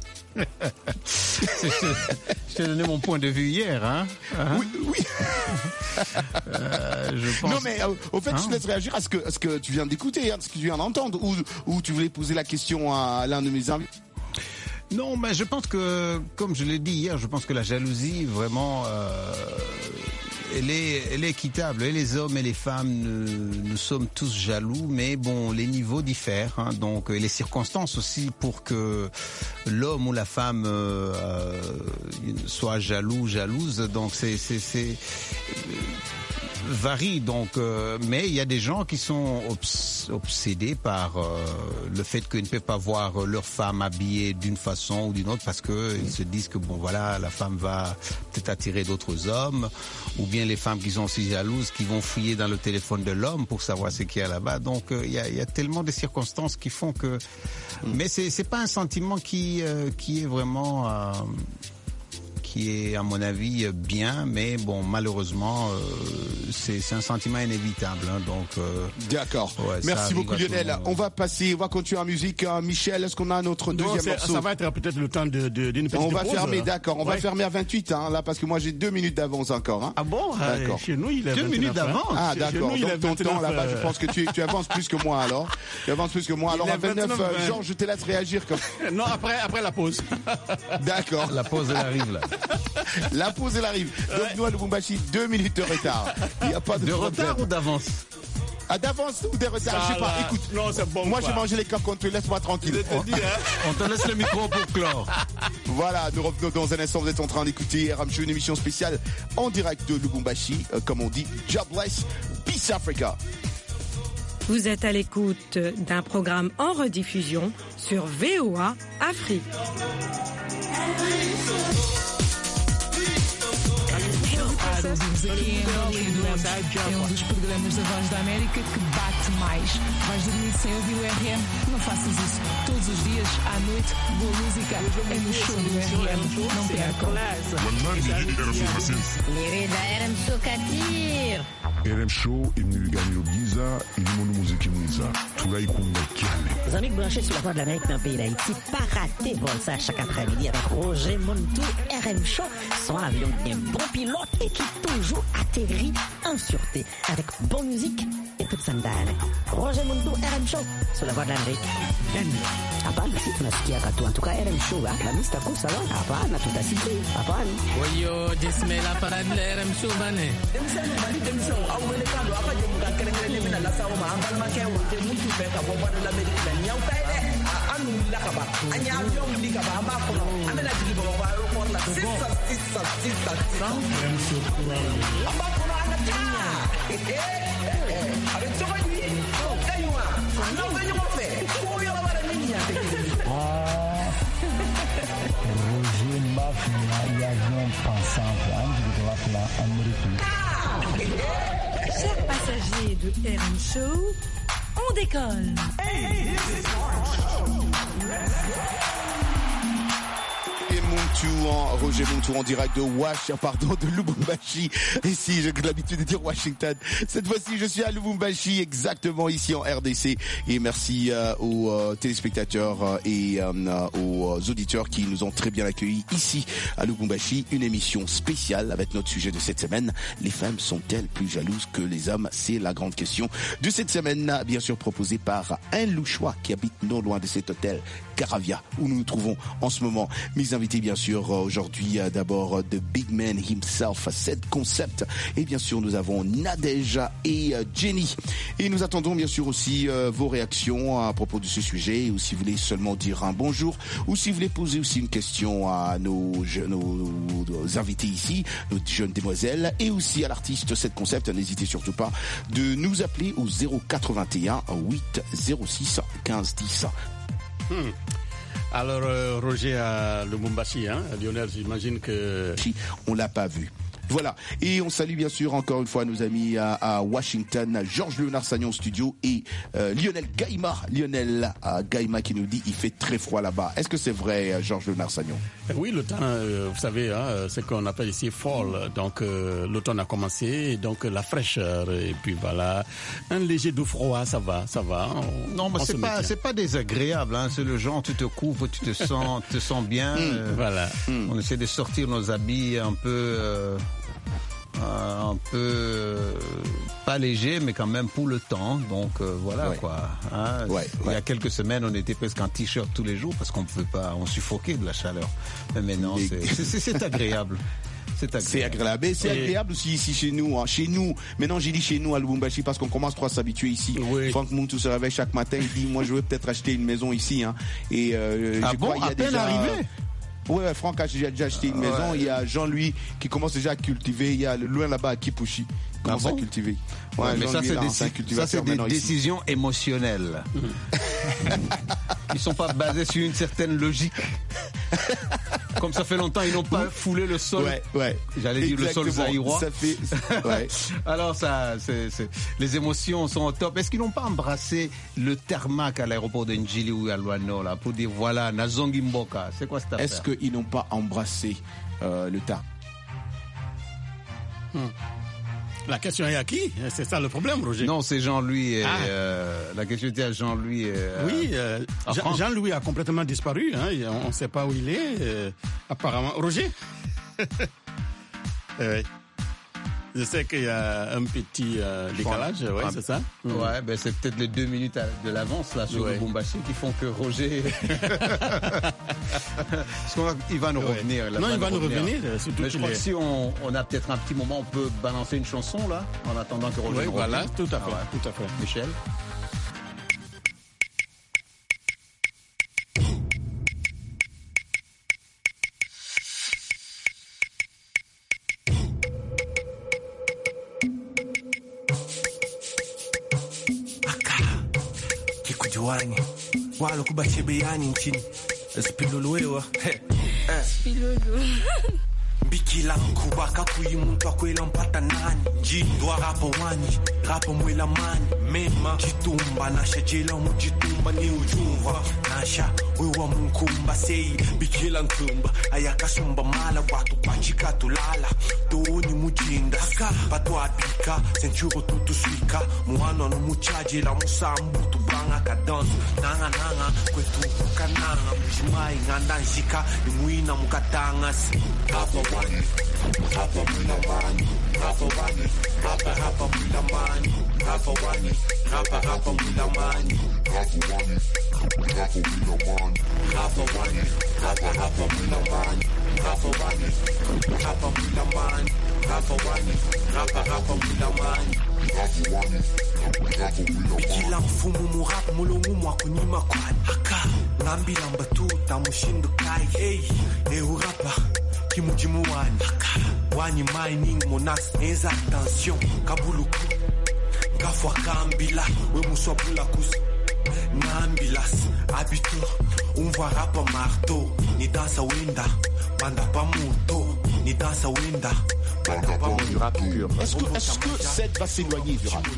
Je t'ai donné mon point de vue hier, hein, hein? Oui, oui. euh, je pense... Non, mais euh, au fait, hein? je te laisse réagir à ce que, à ce que tu viens d'écouter, hein, ce que tu viens d'entendre, ou, ou tu voulais poser la question à l'un de mes invités. Non, mais je pense que, comme je l'ai dit hier, je pense que la jalousie, vraiment, euh, elle est, elle est équitable. Et les hommes et les femmes, nous, nous sommes tous jaloux, mais bon, les niveaux diffèrent, hein, donc et les circonstances aussi pour que l'homme ou la femme euh, euh, soit jaloux, jalouse. Donc c'est, c'est, c'est euh, varie. Donc, euh, mais il y a des gens qui sont obs- obsédés par euh, le fait qu'ils ne peuvent pas voir leur femme habillée d'une façon ou d'une autre parce que ils se disent que bon voilà, la femme va peut-être attirer d'autres hommes, ou bien les femmes qui sont aussi jalouses qui vont fouiller dans le téléphone de l'homme pour savoir ce qu'il y a là-bas. Donc il euh, y, a, y a tellement de circonstances qui font que, mais c'est c'est pas un sentiment qui euh, qui est vraiment euh, qui est à mon avis bien, mais bon malheureusement euh, c'est, c'est un sentiment inévitable, hein, donc euh, d'accord. Ouais, merci beaucoup Lionel. On va passer, on va continuer en musique. euh, Michel, est-ce qu'on a notre non, deuxième morceau? Ça va être peut-être le temps de, de, d'une petite on va pause, fermer, là. d'accord, on ouais. va fermer à vingt-huit, hein, là, parce que moi j'ai deux minutes d'avance encore, hein. Ah bon? D'accord. Chez nous il est deux minutes d'avance. Ah d'accord, nous, donc ton temps là-bas, je pense que tu, tu avances plus que moi alors. Tu avances plus que moi. Alors à vingt-neuf, euh, Georges, je te laisse réagir comme... Non, après, après la pause. D'accord. La pause elle arrive là. La pause elle arrive. Donc ouais. nous à Lubumbashi, deux minutes de retard. Il n'y a pas de, de problème. retard ou d'avance? Ah, d'avance ou des retards, je sais pas. Écoute, non, c'est bon. Moi, j'ai mangé les cartes contre, laisse-moi tranquille. Je te dis, hein. On te laisse le micro pour clore. Voilà, nous revenons dans un instant. Vous êtes en train d'écouter R M Show, une émission spéciale en direct de Lubumbashi, euh, comme on dit, Jobless, Peace Africa. Vous êtes à l'écoute d'un programme en rediffusion sur V O A Afrique. Ouvimos aqui em Angola é um dos programas da Voz da América que bate mais. Vais dormir sem ouvir o R M? Não faças isso. Todos os dias, à noite, boa música é no show do R M. Não percam. Lirida R M Show Katir. R M Show imnigani Giza ilimono muziki mwiza tunaikunda kiane. Les amis branchés sur la Voix de l'Amérique dans le pays d'Haïti, pas raté pour ça chaque après-midi avec Roger Montou, R M Show, son avion bien bon pilote et qui toujours atterrit en sûreté avec bonne musique et toute sandale. Roger Montou, R M Show, sur la Voix de l'Amérique. Hapana, si tunasikia katu. En tout cas, R M Show, la mista kusa wa. Hapana, tutasikia. Hapana. Wayo, jismela parade la R M Show bane. Demisano, bali demisano. Au wele kando, apa jemuka kerengere mina la sawo ma ambal ma kewo te mutu be ka bomba de l'Amérique la nyau pele. Anu la ka ba. Anya avion li ka ba amba ko. Amena jigi ba ba aéroport la sisa sisa sisa. R M Show kura. Amba ko na ana ta. Eh eh. Avec ce voyou. Oh, kaywa. Non, ben yo fait. Ko yo ba ni ni ate. Ah. Roger Mafia y avion pensant de la Amérique. Chers passagers de R M Show, on décolle. Et Montou en Roger Montou en direct de Wash, pardon, de Lubumbashi. Ici, j'ai l'habitude de dire Washington. Cette fois-ci, je suis à Lubumbashi, exactement ici en R D C. Et merci euh, aux euh, téléspectateurs euh, et euh, aux auditeurs qui nous ont très bien accueillis ici à Lubumbashi. Une émission spéciale avec notre sujet de cette semaine. Les femmes sont-elles plus jalouses que les hommes? C'est la grande question de cette semaine, bien sûr proposée par un Louchois qui habite non loin de cet hôtel Caravia où nous nous trouvons en ce moment. Mes invités bien sûr aujourd'hui, d'abord The Big Man himself, Set Concept, et bien sûr nous avons Nadège et Jenny. Et nous attendons bien sûr aussi euh, vos réactions à propos de ce sujet, ou si vous voulez seulement dire un bonjour, ou si vous voulez poser aussi une question à nos, nos, nos invités ici, nos jeunes demoiselles, et aussi à l'artiste Set Concept. N'hésitez surtout pas de nous appeler au zéro quatre-vingt-un huit zéro six quinze dix. Hmm. Alors, euh, Roger à Lubumbashi, hein, Lionel, j'imagine que... On l'a pas vu. Voilà. Et on salue bien sûr encore une fois nos amis à, à Washington, Georges Léonard Sagnon au studio et euh, Lionel Gaïma. Lionel euh, Gaïma qui nous dit il fait très froid là-bas. Est-ce que c'est vrai, Georges Léonard Sagnon? Oui, le temps, euh, vous savez, hein, c'est ce qu'on appelle ici fall. Donc euh, l'automne a commencé, donc la fraîcheur et puis voilà, un léger doux froid, ça va, ça va. On, non, mais c'est pas, c'est pas désagréable. Hein, c'est le genre, tu te couvres, tu te sens, te sens bien. Mmh, euh, voilà. Mmh. On essaie de sortir nos habits un peu. Euh, Euh, un peu euh, pas léger mais quand même pour le temps, donc euh, voilà ouais. quoi hein. ouais, il ouais. y a quelques semaines on était presque en t-shirt tous les jours parce qu'on pouvait pas, on suffoquait de la chaleur, mais maintenant mais... c'est, c'est, c'est agréable. C'est agréable. C'est agréable. Et c'est et... agréable aussi ici chez nous. Hein. Chez nous, maintenant j'ai dit chez nous à Lubumbashi parce qu'on commence trop à s'habituer ici. Oui. Franck Montou se réveille chaque matin, il dit moi je veux peut-être acheter une maison ici. Hein. Et euh, ah je bon, crois qu'il y a à peine déjà... arrivé. Ouais, Franck a déjà acheté une maison. Ouais. Il y a Jean-Louis qui commence déjà à cultiver. Il y a loin là-bas à Kipushi qui commence ah bon à cultiver. Ouais, ouais, mais ça c'est, des, ça, c'est des décisions ici. émotionnelles. Ils sont pas basés sur une certaine logique. Comme ça fait longtemps, ils n'ont pas foulé le sol. Ouais, ouais. J'allais dire exactement. Le sol zaïrois. Ça fait, ouais. Alors ça, c'est, c'est, les émotions sont au top. Est-ce qu'ils n'ont pas embrassé le tarmac à l'aéroport de Njili ou à Luano là pour dire voilà, Nazongi Mboka. C'est quoi cette affaire? Est-ce qu'ils n'ont pas embrassé euh, le tarmac? hmm. La question est à qui? C'est ça le problème, Roger? Non, c'est Jean-Louis. Et, ah. euh, la question était à Jean-Louis. Et, euh, oui, euh, Jean, Jean-Louis a complètement disparu. Hein, on ne sait pas où il est. Euh, apparemment, Roger. euh, Je sais qu'il y a un petit euh, décalage, ouais, c'est ça. Ouais, ben c'est peut-être les deux minutes de l'avance là sur ouais. le Bumbashi qui font que Roger. Parce qu'il va nous ouais. revenir. Non, il va nous revenir. Mais je crois que si on, on a peut-être un petit moment, on peut balancer une chanson là, en attendant que Roger. Oui, voilà, revienne. tout à fait, ah ouais. tout à fait. Michel. Wani wala kuba chebe yani nchini spilolowewa spilolo bikila kubaka kuyimuntu akwela mpata nani njindwa rapo wani rapo mwela mani mema chitumba nasha jela muchitumba ni ujumva nasha wewa munkumba sei bikila ntumba ayakasumba mala watu pachika tulala toni mujinda patwa pika senchuro tutuswika muano no muchajela musambu tubanga kadanza nanga nanga kwetu kananga mjimai ngandanzika imwina mukatanga hapo wani hapo mwila mani hapo wani hapa hapa mwila mani hapo wani hapa hapa mwila mani hapo wani hapo mwila mani hapo wani hapa hapa mwila mani hapo wani hapa mwila mani hapo wani hapa hapa mwila mani hapo wani hapo mwila mani kila mfumo murap mulungu mwakunyima kwani haka ngambila mbatu tamushindo kai hey hey urapa kimujimu wani wani mining monas eza attention kabuluku ngafwa kambila we muswabula kusi nambilas habito umva rapa marto ni dansa wenda banda pa moto ni dansa wenda banda pa du rap pur. Est-ce que est-ce que Seth va s'éloigner du rap?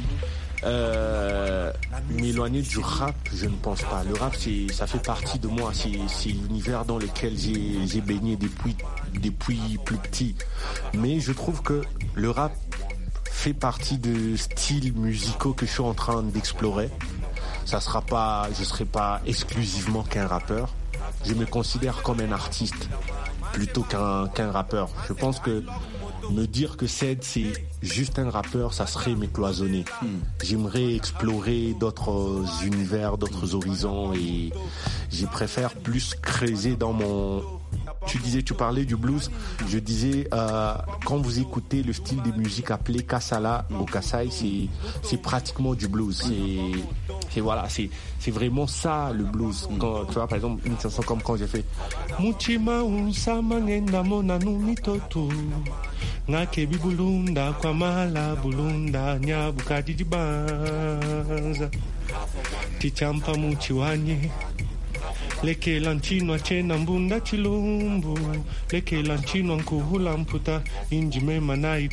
Euh, m'éloigner du rap, je ne pense pas. Le rap, c'est, ça fait partie de moi. C'est, c'est l'univers dans lequel j'ai, j'ai baigné depuis, depuis plus petit. Mais je trouve que le rap fait partie de styles musicaux que je suis en train d'explorer. Ça sera pas, je serai pas exclusivement qu'un rappeur. Je me considère comme un artiste plutôt qu'un, qu'un rappeur. Je pense que me dire que Ced c'est juste un rappeur, ça serait me cloisonner. Mm. J'aimerais explorer d'autres univers, d'autres horizons et je préfère plus creuser dans mon... Tu disais, tu parlais du blues. Je disais, euh, quand vous écoutez le style de musique appelé Kassala ou Kassai, c'est, c'est pratiquement du blues. C'est, c'est voilà, c'est, c'est vraiment ça le blues. Quand, tu vois, par exemple, une chanson comme quand j'ai fait Muchima unsama ngenda mona numitotu ngakebi bulunda kwa mala bulunda nyabuka dijibanza tichampa muchiwanye leke lanchino achena mbunda chilumbu leke lanchino nkuhula mputa injime manai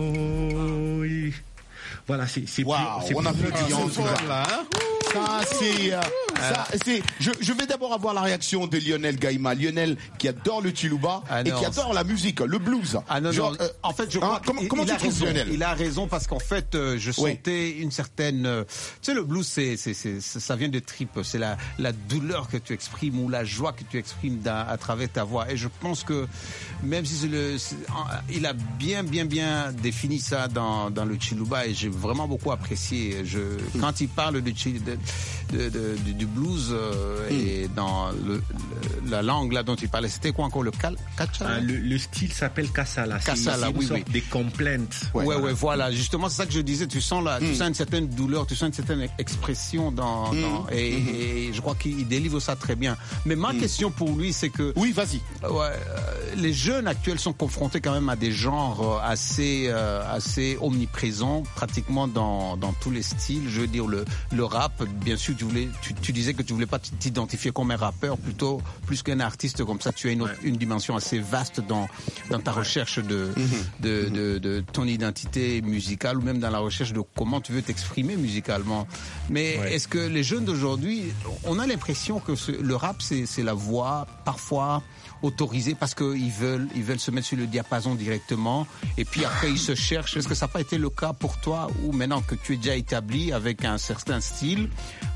kumoi. Voilà, c'est c'est wow, plus, c'est on a plus de là. Ça, c'est, euh, ça, c'est, je, je vais d'abord avoir la réaction de Lionel Gaïma. Lionel, qui adore le Chiluba ah et qui adore la musique, le blues. Ah non, Genre, non. Euh, en fait, je crois hein, comment, comment il tu a trouves raison, Lionel? Il a raison parce qu'en fait, euh, je sentais oui. une certaine, euh, tu sais, le blues, c'est, c'est, c'est, ça vient de tripes. C'est la, la douleur que tu exprimes ou la joie que tu exprimes à travers ta voix. Et je pense que, même si c'est le, c'est, il a bien, bien, bien défini ça dans, dans le Chiluba et j'ai vraiment beaucoup apprécié. Je, mm. quand il parle de, de, de, de Du, du blues euh, mm. et dans le, le, la langue là dont tu parlais, c'était quoi encore le cal, ah, le, le style s'appelle Kassala. Kassala, c'est oui, sorte oui. Des complaintes. Ouais, ouais, ouais, voilà. Justement, c'est ça que je disais. Tu sens là, mm. tu sens une certaine douleur, tu sens une certaine expression dans, mm. dans et, mm. et je crois qu'il délivre ça très bien. Mais ma mm. question pour lui, c'est que oui, vas-y. Ouais, euh, les jeunes actuels sont confrontés quand même à des genres assez, euh, assez omniprésents, pratiquement dans, dans tous les styles. Je veux dire le, le rap. Bien sûr, tu voulais Tu, tu disais que tu voulais pas t'identifier comme un rappeur, plutôt plus qu'un artiste comme ça. Tu as une, autre, une dimension assez vaste dans dans ta recherche de, mm-hmm. de, de, de de ton identité musicale ou même dans la recherche de comment tu veux t'exprimer musicalement. Mais ouais. est-ce que les jeunes d'aujourd'hui, on a l'impression que ce, le rap c'est c'est la voix parfois autorisée parce qu'ils veulent ils veulent se mettre sur le diapason directement et puis après ils se cherchent. Est-ce que ça n'a pas été le cas pour toi ou maintenant que tu es déjà établi avec un certain style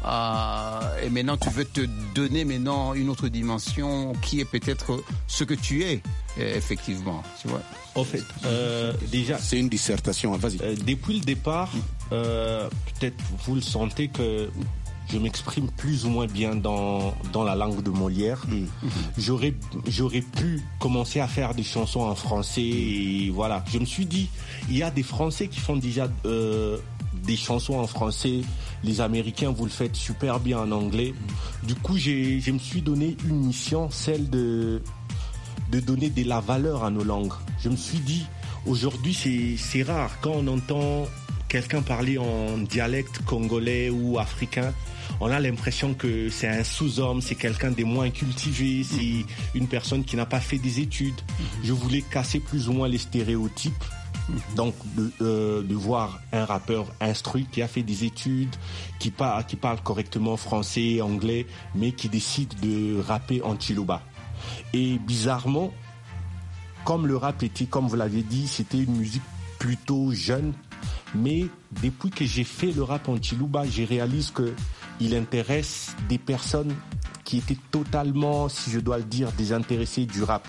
euh, et maintenant tu veux te donner maintenant une autre dimension qui est peut-être ce que tu es effectivement, tu vois. En fait, euh, déjà, c'est une dissertation. Vas-y. Euh, depuis le départ, euh, peut-être vous le sentez que je m'exprime plus ou moins bien dans dans la langue de Molière. Mmh. J'aurais j'aurais pu commencer à faire des chansons en français et voilà. Je me suis dit, il y a des Français qui font déjà euh, des chansons en français. Les Américains, vous le faites super bien en anglais. Du coup, j'ai je me suis donné une mission, celle de de donner de la valeur à nos langues. Je me suis dit, aujourd'hui, c'est, c'est rare quand on entend quelqu'un parler en dialecte congolais ou africain, on a l'impression que c'est un sous-homme, c'est quelqu'un des moins cultivés, c'est une personne qui n'a pas fait des études. Je voulais casser plus ou moins les stéréotypes. Donc de, euh, de voir un rappeur instruit qui a fait des études, qui, par, qui parle correctement français, anglais, mais qui décide de rapper en Chiluba. Et bizarrement, comme le rap était, comme vous l'avez dit, c'était une musique plutôt jeune, mais depuis que j'ai fait le rap en Chiluba, j'ai réalisé qu'il intéresse des personnes qui étaient totalement, si je dois le dire, désintéressées du rap.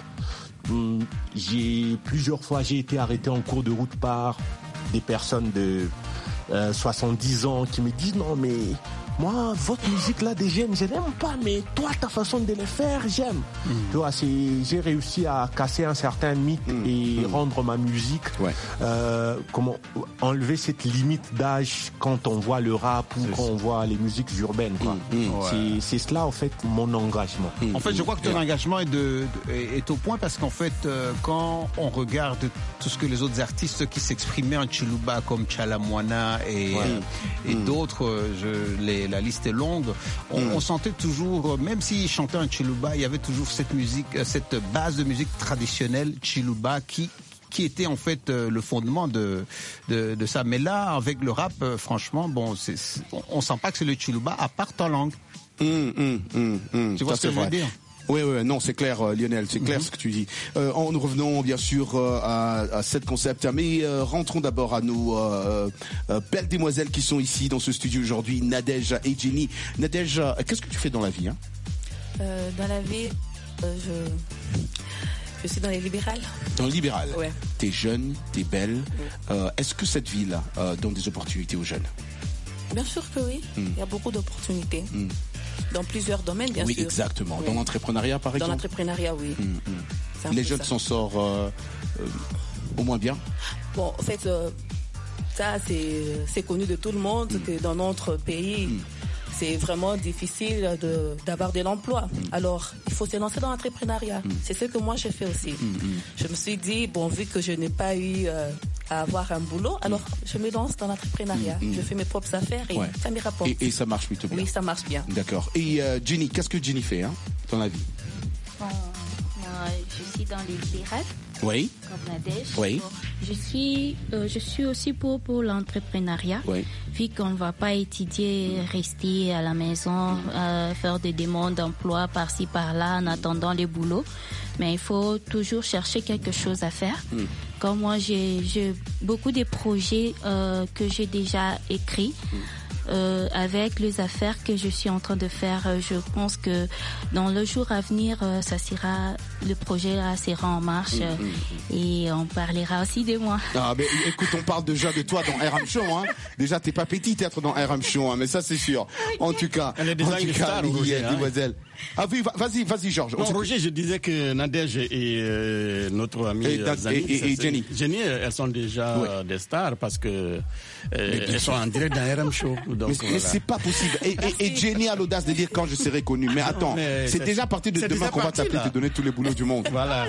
J'ai, plusieurs fois, j'ai été arrêté en cours de route par des personnes de euh, soixante-dix ans qui me disent « Non, mais moi, votre musique là des jeunes, je n'aime pas, mais toi, ta façon de les faire, j'aime. Mmh. » Tu vois, c'est, j'ai réussi à casser un certain mythe mmh. et mmh. rendre ma musique, ouais. euh, comment enlever cette limite d'âge quand on voit le rap ou c'est quand ça. On voit les musiques urbaines. Quoi. Mmh. Ouais. C'est, c'est cela, en fait, mon engagement. Mmh. En fait, je crois que ton ouais. engagement est, de, de, est au point parce qu'en fait, euh, quand on regarde tout ce que les autres artistes qui s'exprimaient en Chiluba comme Chalamwana et, ouais. euh, et mmh. d'autres, je, les la liste est longue, on, mmh. on sentait toujours, même s'ils chantaient en Chiluba, il y avait toujours cette musique, cette base de musique traditionnelle Chiluba qui qui était en fait le fondement de, de, de ça. Mais là, avec le rap, franchement, bon, c'est, c'est, on sent pas que c'est le Chiluba à part ta langue. Mmh, mmh, mmh, mmh. Tu vois ça, ce que je veux dire? Oui, oui, non, c'est clair, euh, Lionel, c'est clair mm-hmm. ce que tu dis. Euh, en nous revenons bien sûr euh, à, à cette concept, mais euh, rentrons d'abord à nos euh, euh, belles demoiselles qui sont ici dans ce studio aujourd'hui, Nadège et Jenny. Nadège, euh, qu'est-ce que tu fais dans la vie hein euh, Dans la vie, euh, je... je suis dans les libérales. Dans le libéral ouais. T'es jeune, t'es belle. Oui. Euh, est-ce que cette ville euh, donne des opportunités aux jeunes? Bien sûr que oui, mm. il y a beaucoup d'opportunités. Mm. Dans plusieurs domaines, bien oui, sûr. Exactement. Oui. Dans l'entrepreneuriat, par exemple. Dans l'entrepreneuriat, oui. Mmh, mmh. Les jeunes ça. s'en sortent euh, euh, au moins bien. Bon, en fait, euh, ça, c'est, c'est connu de tout le monde mmh. que dans notre pays, mmh. c'est vraiment difficile de, d'avoir de l'emploi. Mmh. Alors, il faut se lancer dans l'entrepreneuriat. Mmh. C'est ce que moi, j'ai fait aussi. Mmh. Je me suis dit, bon, vu que je n'ai pas eu euh, à avoir un boulot, alors je me lance dans l'entrepreneuriat. Mmh. Je fais mes propres affaires et ouais. ça me rapporte. Et, et ça marche plutôt bien. Oui, ça marche bien. D'accord. Et euh, Jenny, qu'est-ce que Jenny fait hein, dans la vie? Bon, moi, je suis dans les libérales. Oui. Comme Nadège. Oui. Bon, je suis, euh, je suis aussi pour pour l'entrepreneuriat. Oui. Vu qu'on ne va pas étudier, rester à la maison, euh, faire des demandes d'emploi par-ci par-là en attendant les boulots, mais il faut toujours chercher quelque chose à faire. Mm. Comme moi, j'ai, j'ai beaucoup de projets euh, que j'ai déjà écrits. Mm. Euh, avec les affaires que je suis en train de faire, euh, je pense que dans le jour à venir, euh, ça sera, le projet là sera en marche euh, mmh, mmh. et on parlera aussi de moi. Ah, mais écoute, on parle déjà de toi dans R M Show, hein. Déjà, t'es pas petite être dans R M Show, hein, mais ça c'est sûr. En tout cas, elle est des en tout cas, Roger, hein. Demoiselle. Ah oui, vas-y, vas-y, Georges. Non, Roger, je disais que Nadège et euh, notre amie et, euh, Zani, et, et, et Jenny. Jenny, elles sont déjà oui. des stars parce que euh, elles sont en direct dans R M Show. Donc, mais, voilà. mais c'est pas possible. Et, et, et Jenny a l'audace de dire quand je serai connue. Mais attends, mais c'est, c'est déjà parti de c'est demain qu'on va t'appeler te donner tous les boulots du monde. Voilà.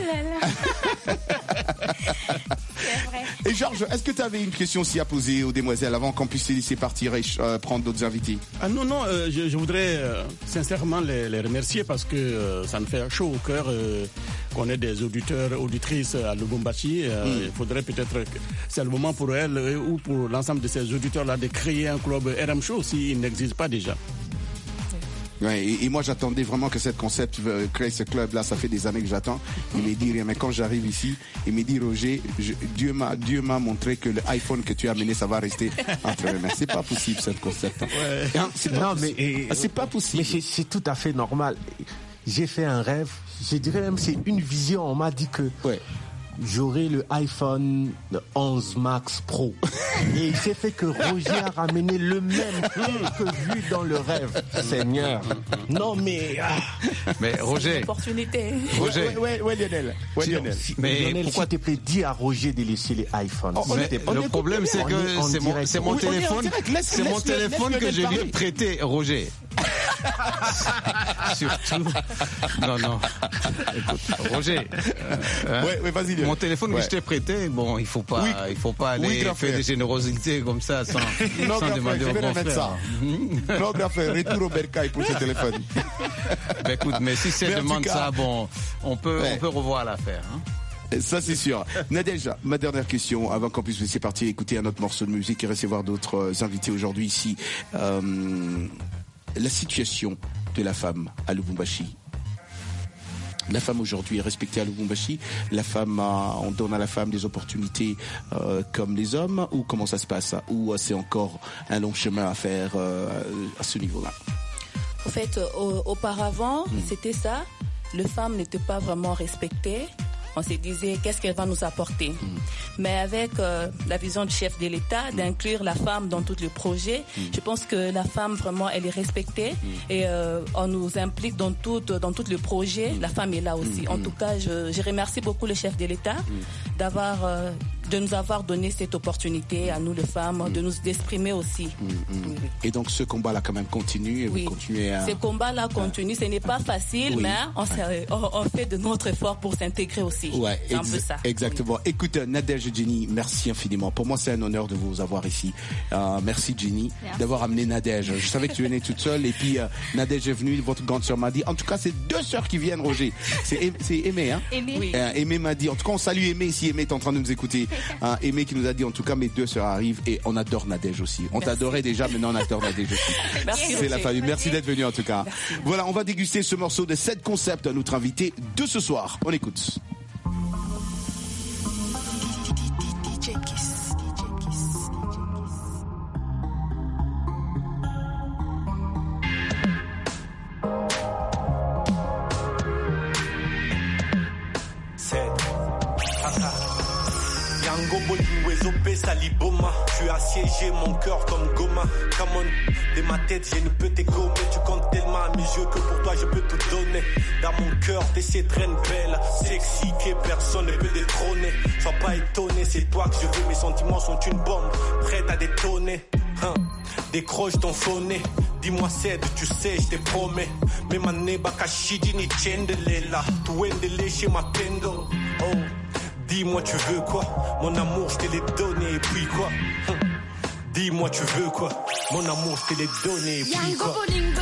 Oh là là. Et Georges, est-ce que tu avais une question aussi à poser aux demoiselles avant qu'on puisse les laisser partir et euh, prendre d'autres invités? Ah non, non, euh, je, je voudrais euh, sincèrement les, les remercier parce que euh, ça me fait chaud au cœur euh, qu'on ait des auditeurs, auditrices à Lubumbashi. Euh, mm. Il faudrait peut-être que c'est le moment pour elles euh, ou pour l'ensemble de ces auditeurs-là de créer un club R M Show s'il n'existe pas déjà. Ouais, et, et moi j'attendais vraiment que cette concept euh, crée ce club là, ça fait des années que j'attends. Il me dit rien, mais quand j'arrive ici, il me dit Roger, je, Dieu m'a Dieu m'a montré que l'iPhone que tu as amené ça va rester entre les mains. C'est pas possible cette concept. Hein. Ouais. Hein, c'est pas non possible. mais et, c'est pas possible. Mais c'est, c'est tout à fait normal. j'ai fait un rêve. Je dirais même c'est une vision. On m'a dit que ouais. j'aurai le iPhone onze Max Pro. Et il s'est fait que Roger a ramené le même que vu dans le rêve. Seigneur. Non mais... Ah. Mais Roger... Opportunité. Roger. Ouais, ouais, ouais, Lionel. Ouais, Lionel. Si, mais Lionel, pourquoi s'il te plaît, dis à Roger de laisser les iPhones. Oh, mais le écoute, problème, c'est que c'est mon, c'est mon oui, téléphone, laisse, c'est laisse, mon téléphone que je lui ai prêté, Roger. Surtout. Non, non. Écoute, Roger. Euh, ouais, ouais, vas-y, mon téléphone ouais. que je t'ai prêté, bon, il faut pas, oui. il faut pas aller oui, faire des générosités comme ça sans, non, sans demander au grand frère. Non, grand frère, retour au bercail pour ce téléphone. Ben, écoute, mais si c'est demande ça, bon, on peut, ouais. on peut revoir l'affaire. Hein. Ça, c'est sûr. Nadège, ma dernière question, avant qu'on puisse laisser partir écouter un autre morceau de musique et recevoir d'autres invités aujourd'hui ici. Euh, la situation de la femme à Lubumbashi. La femme aujourd'hui est respectée à Lubumbashi. La femme, a, on donne à la femme des opportunités euh, comme les hommes, ou comment ça se passe? Ou c'est encore un long chemin à faire euh, à ce niveau-là? En fait, euh, auparavant, mmh. c'était ça. Les femmes n'étaient pas vraiment respectées. On se disait, qu'est-ce qu'elle va nous apporter? Mmh. Mais avec euh, la vision du chef de l'État, mmh. d'inclure la femme dans tout le projet, mmh. je pense que la femme, vraiment, elle est respectée. Mmh. Et euh, on nous implique dans tout, dans tout le projet. Mmh. La femme est là aussi. Mmh. En tout cas, je, je remercie beaucoup le chef de l'État mmh. d'avoir... Euh, de nous avoir donné cette opportunité à nous les femmes, mmh. de nous exprimer aussi. Mmh, mmh. Oui, oui. Et donc ce combat-là quand même continue et oui. vous continuez à... Ce combat-là continue, ce n'est pas facile, oui. mais on, ouais. on fait de notre effort pour s'intégrer aussi. Ouais, c'est un peu ça. Exactement. Oui. Écoute, Nadège et Jenny, merci infiniment. Pour moi, c'est un honneur de vous avoir ici. Euh, merci Jenny merci. d'avoir amené Nadège. Je savais que tu venais toute seule et puis euh, Nadège est venue, votre grande sœur m'a dit. En tout cas, c'est deux sœurs qui viennent, Roger. C'est, c'est Aimé, hein? Aimé. Oui. Euh, Aimé m'a dit. En tout cas, on salue Aimé si Aimé est en train de nous écouter. Hein, Aimé qui nous a dit, en tout cas, mes deux sœurs arrivent et on adore Nadège aussi. On Merci. t'adorait déjà, maintenant on adore Nadège aussi. Merci. C'est la famille. Merci d'être venu en tout cas. Merci. Voilà, on va déguster ce morceau de sept concepts à notre invité de ce soir. On écoute. Saliboma, tu as siégé mon cœur comme Goma. Come on, de ma tête, je ne peux t'égommer. Tu comptes tellement à mes yeux que pour toi je peux tout donner. Dans mon cœur, t'es cette reine belle, sexy que personne ne peut détrôner. Sois pas étonné, c'est toi que je veux. Mes sentiments sont une bombe, prête à détonner. Hein. Décroche ton phoné. Dis-moi c'est, tu sais, je te promets. Mais ma neba kashidi ni chendelela. Tu endele chez ma pendo. Oh. Dis-moi tu veux quoi? Mon amour je te l'ai donné et puis quoi? Hum. Dis-moi tu veux quoi? Mon amour je te l'ai donné et puis quoi?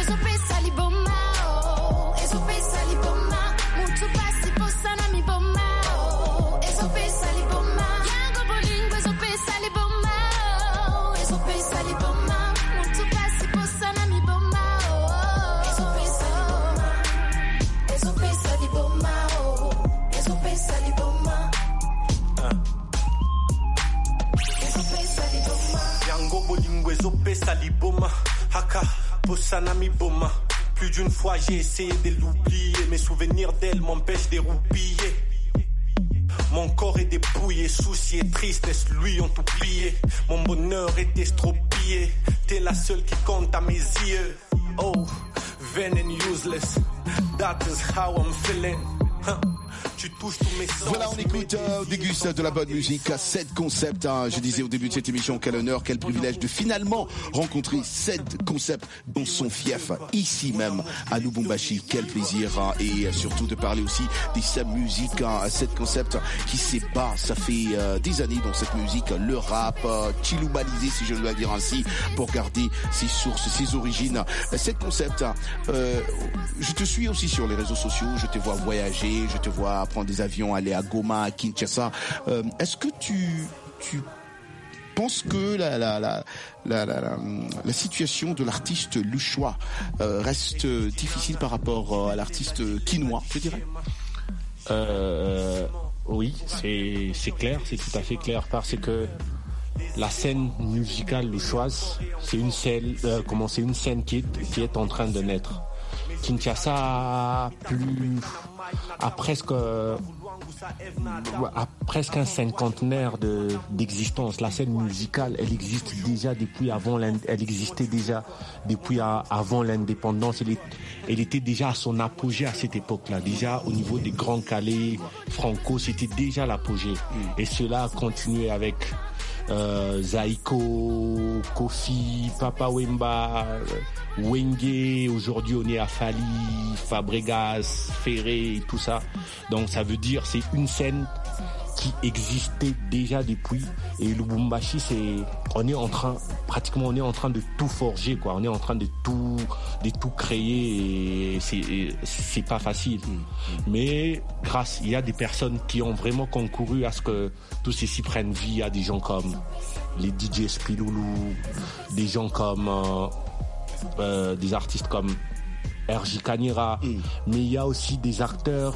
Saliboma, haka, possanami boma. Plus d'une fois j'ai essayé de l'oublier. Mes souvenirs d'elle m'empêchent de roupiller. Mon corps est dépouillé, soucis et tristesse lui ont tout plié. Mon bonheur est estropié. T'es la seule qui compte à mes yeux. Oh, vain and useless. That is how I'm feeling. Huh. Voilà, on écoute, euh, on déguste de la bonne musique, sept concepts. Hein. Je disais au début de cette émission, quel honneur, quel privilège de finalement rencontrer sept concepts dont son fief, ici même à Lubumbashi. Quel plaisir, hein. Et surtout de parler aussi de sa musique, hein. Sept concepts qui s'ébat, ça fait euh, des années dans cette musique, le rap, euh, chilubalisé si je dois dire ainsi, pour garder ses sources, ses origines. Sept concepts, euh, je te suis aussi sur les réseaux sociaux, je te vois voyager, je te vois prendre des avions, aller à Goma, à Kinshasa. Euh, est-ce que tu, tu penses que la, la, la, la, la, la, la situation de l'artiste luchois euh, reste difficile par rapport à l'artiste quinois, je dirais? euh, Oui, c'est, c'est clair, c'est tout à fait clair, parce que la scène musicale luchoise, c'est une scène, euh, comment, c'est une scène qui est, qui est en train de naître. Kinshasa a plus, a presque, a presque un cinquantenaire de, d'existence. La scène musicale, elle existe déjà depuis avant, elle existait déjà depuis a, avant l'indépendance. Elle, est, elle était déjà à son apogée à cette époque-là. Déjà au niveau des grands Calais, Franco, c'était déjà l'apogée. Et cela a continué avec euh, Zaiko, Kofi, Papa Wemba, Wenge. Aujourd'hui, on est à Fali, Fabregas, Ferré et tout ça. Donc, ça veut dire c'est une scène qui existait déjà depuis. Et Lubumbashi, c'est, on est en train, pratiquement, on est en train de tout forger, quoi. On est en train de tout, de tout créer et c'est, et c'est pas facile. Mmh. Mais grâce, il y a des personnes qui ont vraiment concouru à ce que tout ceci prenne vie. Il y a des gens comme les D J Spiloulou, des gens comme, euh, euh, des artistes comme R J Kanira, mmh. mais il y a aussi des acteurs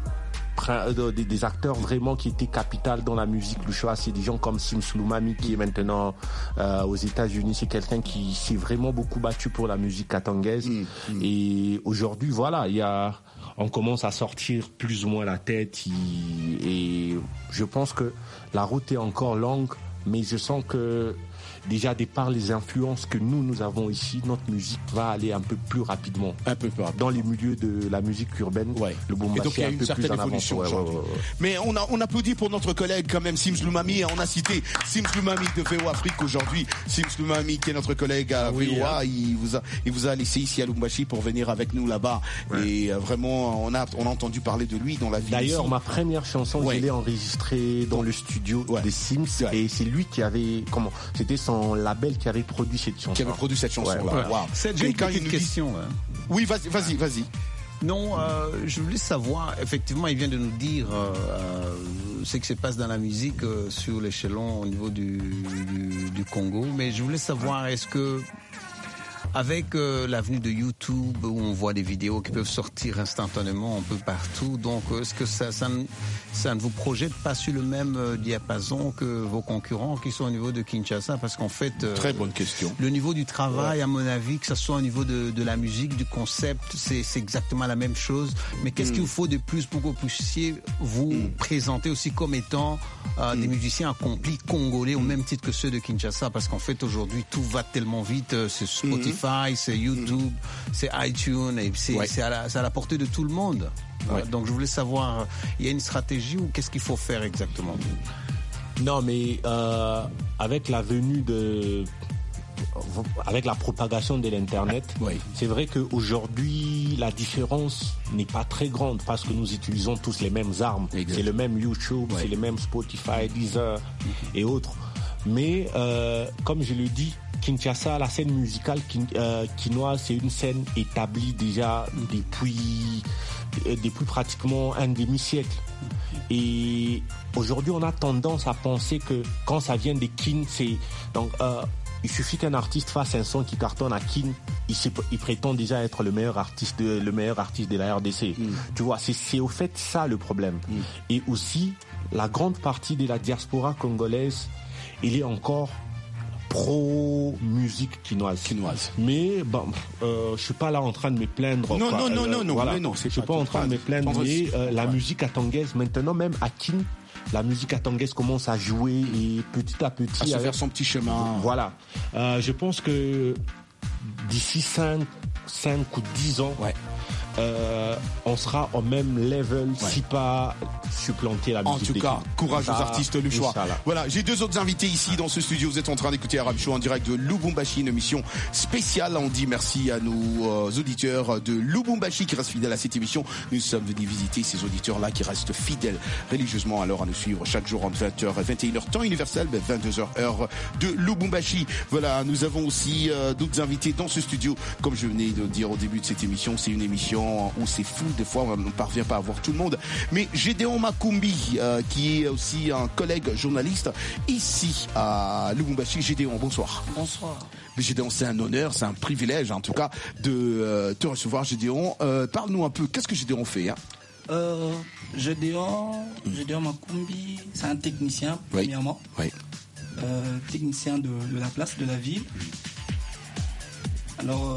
Des, des acteurs vraiment qui étaient capitales dans la musique Luchoa. C'est des gens comme Sims Lumami qui est maintenant euh, aux États-Unis. C'est quelqu'un qui s'est vraiment beaucoup battu pour la musique katangaise. Mmh, mmh. Et aujourd'hui, voilà, il y a, on commence à sortir plus ou moins la tête. Et, et je pense que la route est encore longue, mais je sens que déjà, de par les influences que nous, nous avons ici, notre musique va aller un peu plus rapidement. Un peu plus rapidement. Dans les milieux de la musique urbaine, ouais. Le Bumbashi est un peu plus en avance. Ouais, ouais, ouais, ouais. Mais on, a, on applaudit pour notre collègue quand même, Sims Lumami. On a cité Sims Lumami de V O Afrique aujourd'hui. Sims Lumami qui est notre collègue à oui, V O A. Hein. Il, vous a, il vous a laissé ici à Lubumbashi pour venir avec nous là-bas. Ouais. Et euh, vraiment, on a, on a entendu parler de lui dans la vie. D'ailleurs, ici. ma première chanson, ouais. je l'ai enregistrée dans le studio ouais. de Sims. Ouais. Et c'est lui qui avait, comment, c'était son label qui avait produit cette chanson. Qui avait produit cette chanson-là. Ouais, ouais. Wow. C'est une petite question. Dit... Hein. Oui, vas-y, vas-y, vas-y. Non, euh, je voulais savoir, effectivement, il vient de nous dire euh, euh, ce qui se passe dans la musique euh, sur l'échelon au niveau du, du, du Congo, mais je voulais savoir, est-ce que avec euh, l'avenue de YouTube où on voit des vidéos qui peuvent sortir instantanément un peu partout, donc est-ce que ça, ça, ça ne vous projette pas sur le même euh, diapason que vos concurrents qui sont au niveau de Kinshasa? Parce qu'en fait, euh, très bonne question. Le niveau du travail, ouais. à mon avis, que ce soit au niveau de, de la musique, du concept, c'est, c'est exactement la même chose. Mais qu'est-ce mm. qu'il vous faut de plus pour que vous puissiez vous mm. présenter aussi comme étant euh, mm. des musiciens accomplis congolais mm. au même titre que ceux de Kinshasa? Parce qu'en fait, aujourd'hui, tout va tellement vite. Euh, c'est Spotify. Mm. C'est YouTube, mmh. c'est iTunes, et c'est, ouais. c'est, à la, c'est à la portée de tout le monde. Ouais. Donc je voulais savoir, il y a une stratégie ou qu'est-ce qu'il faut faire exactement? Non, mais euh, avec la venue de, avec la propagation de l'internet, ouais. c'est vrai qu'aujourd'hui la différence n'est pas très grande parce que nous utilisons tous les mêmes armes. Exactement. C'est le même YouTube, ouais. c'est le même Spotify, Deezer mmh. et autres. Mais euh, comme je le dis, Kinshasa, la scène musicale euh, quinoise, c'est une scène établie déjà depuis, euh, depuis pratiquement un demi-siècle. Et aujourd'hui, on a tendance à penser que quand ça vient de Kin, c'est... Donc, euh, il suffit qu'un artiste fasse un son qui cartonne à Kin, il, il prétend déjà être le meilleur artiste de, le meilleur artiste de la R D C. Mm. Tu vois, c'est, c'est au fait ça le problème. Mm. Et aussi, la grande partie de la diaspora congolaise, il est encore pro-musique quinoise. quinoise. Mais bon, euh, je suis pas là en train de me plaindre. Non, quoi. non, non, euh, non, non, voilà. mais non, c'est je suis pas, pas en train de me plaindre, mais euh, la musique katangaise, maintenant même à Kin, la musique katangaise commence à jouer et petit à petit... À se avec... faire son petit chemin. Voilà. Euh, je pense que d'ici cinq ou dix ans, ouais. Euh, on sera au même level, ouais. si pas supplanter la musique. En tout cas, courage ça, aux artistes Luchoa. Voilà, j'ai deux autres invités ici dans ce studio. Vous êtes en train d'écouter Arab Show en direct de Lubumbashi, une émission spéciale. On dit merci à nos euh, auditeurs de Lubumbashi qui restent fidèles à cette émission. Nous sommes venus visiter ces auditeurs-là qui restent fidèles religieusement alors à nous suivre chaque jour entre vingt heures et vingt et une heures temps universel, vingt-deux heures heure de Lubumbashi. Voilà, nous avons aussi euh, d'autres invités dans ce studio. Comme je venais de dire au début de cette émission, c'est une émission où c'est fou, des fois on ne parvient pas à voir tout le monde, mais Gédéon Makumbi euh, qui est aussi un collègue journaliste ici à Lubumbashi. Gédéon, bonsoir. Bonsoir. Mais Gédéon, c'est un honneur, c'est un privilège en tout cas de euh, te recevoir. Gédéon, euh, parle-nous un peu, qu'est-ce que Gédéon fait hein euh, Gédéon, mm. Gédéon Makumbi, c'est un technicien premièrement, oui. Oui. Euh, technicien de, de la place, de la ville. Alors, euh,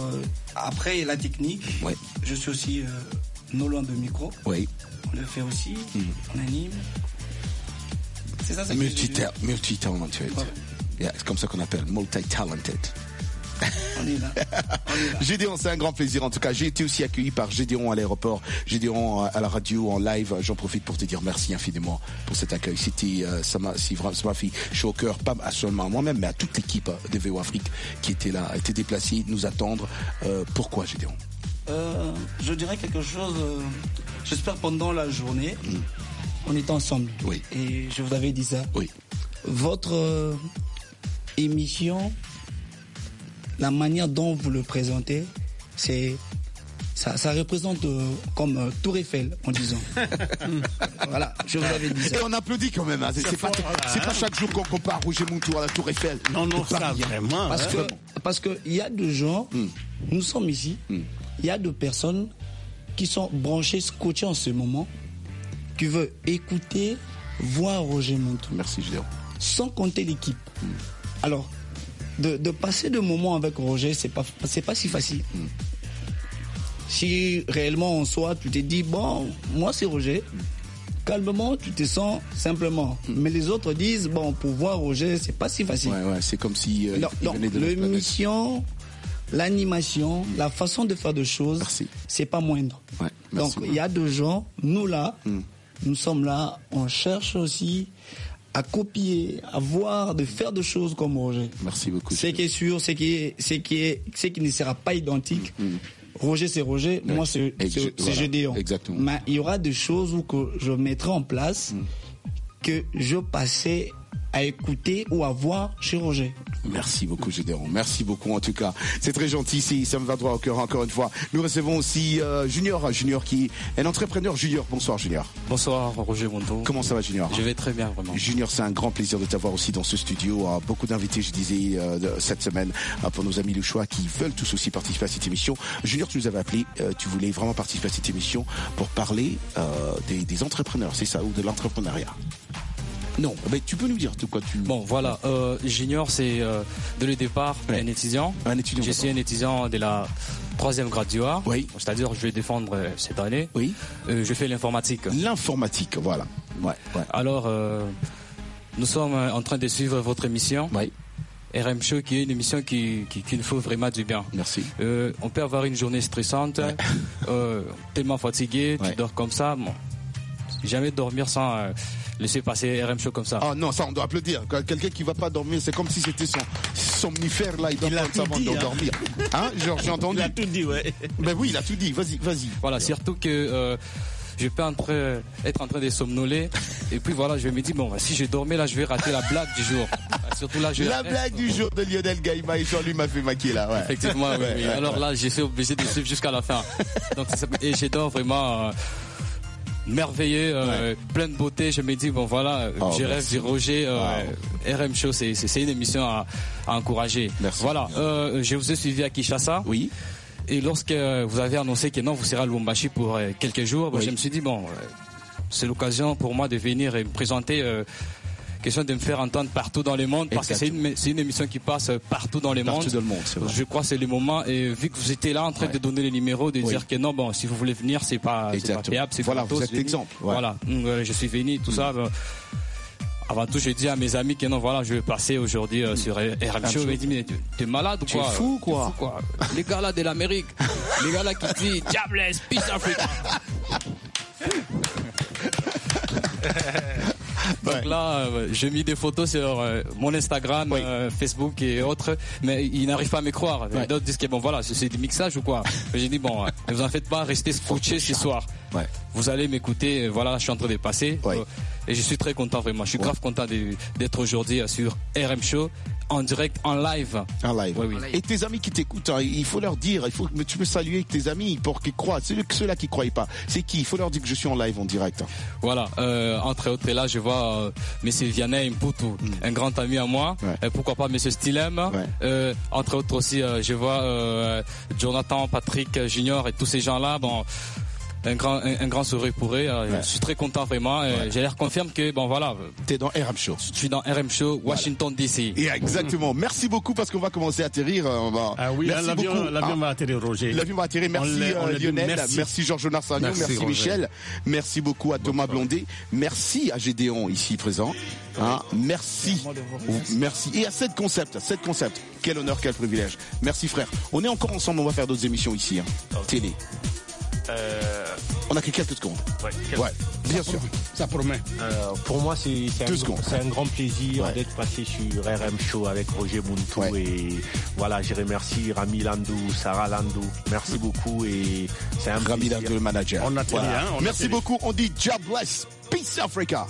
Après la technique, ouais. je suis aussi euh, non loin de micro. Oui. On le fait aussi, mm. on anime. C'est ça, c'est Multi-ta- multi-talented. Ouais. Yeah, c'est comme ça qu'on appelle multi-talented. On est là. Gédéon, c'est un grand plaisir. En tout cas, j'ai été aussi accueilli par Gédéon à l'aéroport, Gédéon à la radio, en live. J'en profite pour te dire merci infiniment pour cet accueil. C'était, euh, ça m'a, ça m'a fait chaud au cœur, pas seulement à moi-même, mais à toute l'équipe de V O Afrique qui était là, était déplacée, nous attendre. Euh, pourquoi, Gédéon? euh, Je dirais quelque chose. Euh, j'espère pendant la journée, mm. on est ensemble. Oui. Et je vous avais dit ça. Oui. Votre euh, émission, la manière dont vous le présentez, c'est ça, ça représente euh, comme euh, Tour Eiffel, en disant. Voilà, je vous avais dit ça. Et on applaudit quand même. Hein. C'est, c'est, pas, c'est pas chaque jour qu'on compare Roger Mountour à la Tour Eiffel. Non, non, ça vraiment. Parce hein. que parce que il y a des gens, mm. nous sommes ici, il mm. y a des personnes qui sont branchées, scotchées en ce moment, qui veulent écouter, voir Roger Mountour. Merci, Gédéon. Sans compter l'équipe. Mm. Alors, De, de passer de moments avec Roger, c'est pas, c'est pas si facile. Mm. Si réellement en soi, tu te dis, bon, moi c'est Roger, mm. calmement, tu te sens simplement. Mm. Mais les autres disent, bon, pour voir Roger, c'est pas si facile. Ouais, ouais, c'est comme si. Euh, non, non, l'émission, l'animation, mm. la façon de faire des choses, merci. C'est pas moindre. Ouais, donc, il y a deux gens, nous là, mm. nous sommes là, on cherche aussi à copier, à voir, de faire des choses comme Roger. Merci beaucoup. Ce qui est sûr, ce qui est, ce qui est, ce qui ne sera pas identique. Mm. Roger, c'est Roger. Ouais. Moi, c'est, c'est, c'est voilà. Gédéon. Exactement. Mais il y aura des choses où que je mettrai en place mm. que je passais à écouter ou à voir chez Roger. Merci beaucoup, Gédéon. Merci beaucoup, en tout cas. C'est très gentil, c'est, ça me va droit au cœur, encore une fois. Nous recevons aussi euh, Junior, Junior qui est un entrepreneur. Junior, bonsoir, Junior. Bonsoir, Roger Mountour. Comment ça va, Junior? Je vais très bien, vraiment. Junior, c'est un grand plaisir de t'avoir aussi dans ce studio. Euh, beaucoup d'invités, je disais, euh, de, cette semaine, euh, pour nos amis le choix qui veulent tous aussi participer à cette émission. Junior, tu nous avais appelé, euh, tu voulais vraiment participer à cette émission pour parler euh, des, des entrepreneurs, c'est ça, ou de l'entrepreneuriat? Non, mais tu peux nous dire de quoi tu... Bon, voilà, euh, Junior, c'est euh, de le départ ouais. un étudiant. Un étudiant. Je suis un étudiant de la troisième graduat. Oui. C'est-à-dire, je vais défendre euh, cette année. Oui. Euh, je fais l'informatique. L'informatique, voilà. Ouais, ouais. Alors, euh, nous sommes en train de suivre votre émission. Oui. R M Show, qui est une émission qui, qui, qui nous faut vraiment du bien. Merci. Euh, on peut avoir une journée stressante, ouais. euh, tellement fatigué, ouais. tu dors comme ça. Bon, jamais dormir sans... Euh, laisser passer R M Show comme ça. Ah non, ça on doit applaudir. Quelqu'un qui va pas dormir, c'est comme si c'était son somnifère là, il doit prendre ça avant de dormir. Hein, genre j'ai entendu. Il a tout dit, ouais. Ben oui, il a tout dit. Vas-y, vas-y. Voilà, surtout que euh, je peux en train, être en train de somnoler et puis voilà, je me dis bon, si je dormais là, je vais rater la blague du jour. Surtout là, je la blague du jour de Lionel Gaïma et Jean-Louis m'a fait maquiller là. Ouais. Effectivement, oui, ouais, oui. Ouais, Alors ouais. là, j'ai été obligé de suivre jusqu'à la fin. Donc et j'adore vraiment. Euh, merveilleux, euh, ouais. plein de beauté. Je me dis bon voilà, oh, je rêve du Roger. Euh, wow. R M Show, c'est, c'est, c'est une émission à, à encourager. Merci. Voilà, euh, je vous ai suivi à Kinshasa. Oui. Et lorsque vous avez annoncé que non, vous serez à Lubumbashi pour euh, quelques jours, oui. je me suis dit bon, euh, c'est l'occasion pour moi de venir et me présenter. Euh, question de me faire entendre partout dans le monde parce Exactement. que c'est une, c'est une émission qui passe partout dans le partout monde. Dans le monde c'est vrai. Je crois que c'est le moment et vu que vous étiez là en train ouais. de donner les numéros, de oui. dire que non bon si vous voulez venir c'est pas, c'est pas payable, c'est voilà, gratos, vous êtes l'exemple. Ouais. Voilà, donc, je suis venu tout mmh. ça. Euh, avant tout, j'ai dit à mes amis que non, voilà, je vais passer aujourd'hui euh, sur R M Show. Ils m'ont dit, mais t'es malade ou quoi? T'es fou, quoi? T'es fou, quoi? Les gars là de l'Amérique, les gars là qui disent Diablesse, Peace Africa. Donc ouais. là, euh, j'ai mis des photos sur euh, mon Instagram, oui. euh, Facebook et autres, mais ils n'arrivent pas à me croire. Ouais. D'autres disent que bon voilà, c'est, c'est du mixage ou quoi. J'ai dit bon, euh, ne vous en faites pas, restez scotchés ce soir. Ouais. Vous allez m'écouter, voilà, je suis en train de passer. Ouais. Euh, et je suis très content vraiment. Je suis ouais. grave content de, d'être aujourd'hui sur R M Show. En direct, en live. En live. Oui, oui. Et tes amis qui t'écoutent, hein, il faut leur dire, il faut que tu peux saluer tes amis pour qu'ils croient. C'est ceux-là qui croient pas. C'est qui? Il faut leur dire que je suis en live, en direct. Voilà. Euh, entre autres, là, je vois euh, Monsieur Vianney Mputu, mm. un grand ami à moi. Ouais. Euh, pourquoi pas Monsieur Stilem. Ouais. Euh, entre autres aussi, euh, je vois euh, Jonathan, Patrick Junior et tous ces gens-là. Bon. un grand, un, un grand sourire pour eux. Ouais. Je suis très content vraiment. Ouais. Je leur confirme que bon voilà. T'es dans R M Show. Je suis dans R M Show, Washington voilà. D C. Et exactement. Merci beaucoup parce qu'on va commencer à atterrir. On va... Ah oui, merci l'avion, beaucoup. l'avion ah. va atterrir, Roger. L'avion va atterrir. Merci on euh, on Lionel. Merci, merci Georges Narsagnon. Merci, merci Michel. Merci beaucoup à Thomas bon Blondet. Merci à Gédéon ici présent. Hein, merci, merci. Et à cette concept, cette concept. Quel honneur, quel privilège. Merci frère. On est encore ensemble, on va faire d'autres émissions ici, hein. Okay. Télé. Euh... On a que quelques secondes. Ouais, quelques... ouais bien ça sûr. Promet. Ça promet. Euh, pour moi, c'est, c'est, un, c'est un grand plaisir ouais. d'être passé sur R M Show avec Roger Muntu. Ouais. Et voilà, je remercie Rami Landou, Sarah Landou. Merci beaucoup et c'est un Rami Landou, le manager. On a télé, voilà. hein, on Merci a beaucoup. On dit God bless. Peace Africa.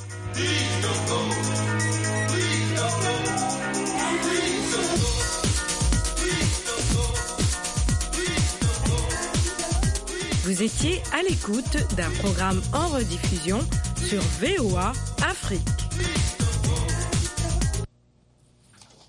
Vous étiez à l'écoute d'un programme en rediffusion sur V O A Afrique.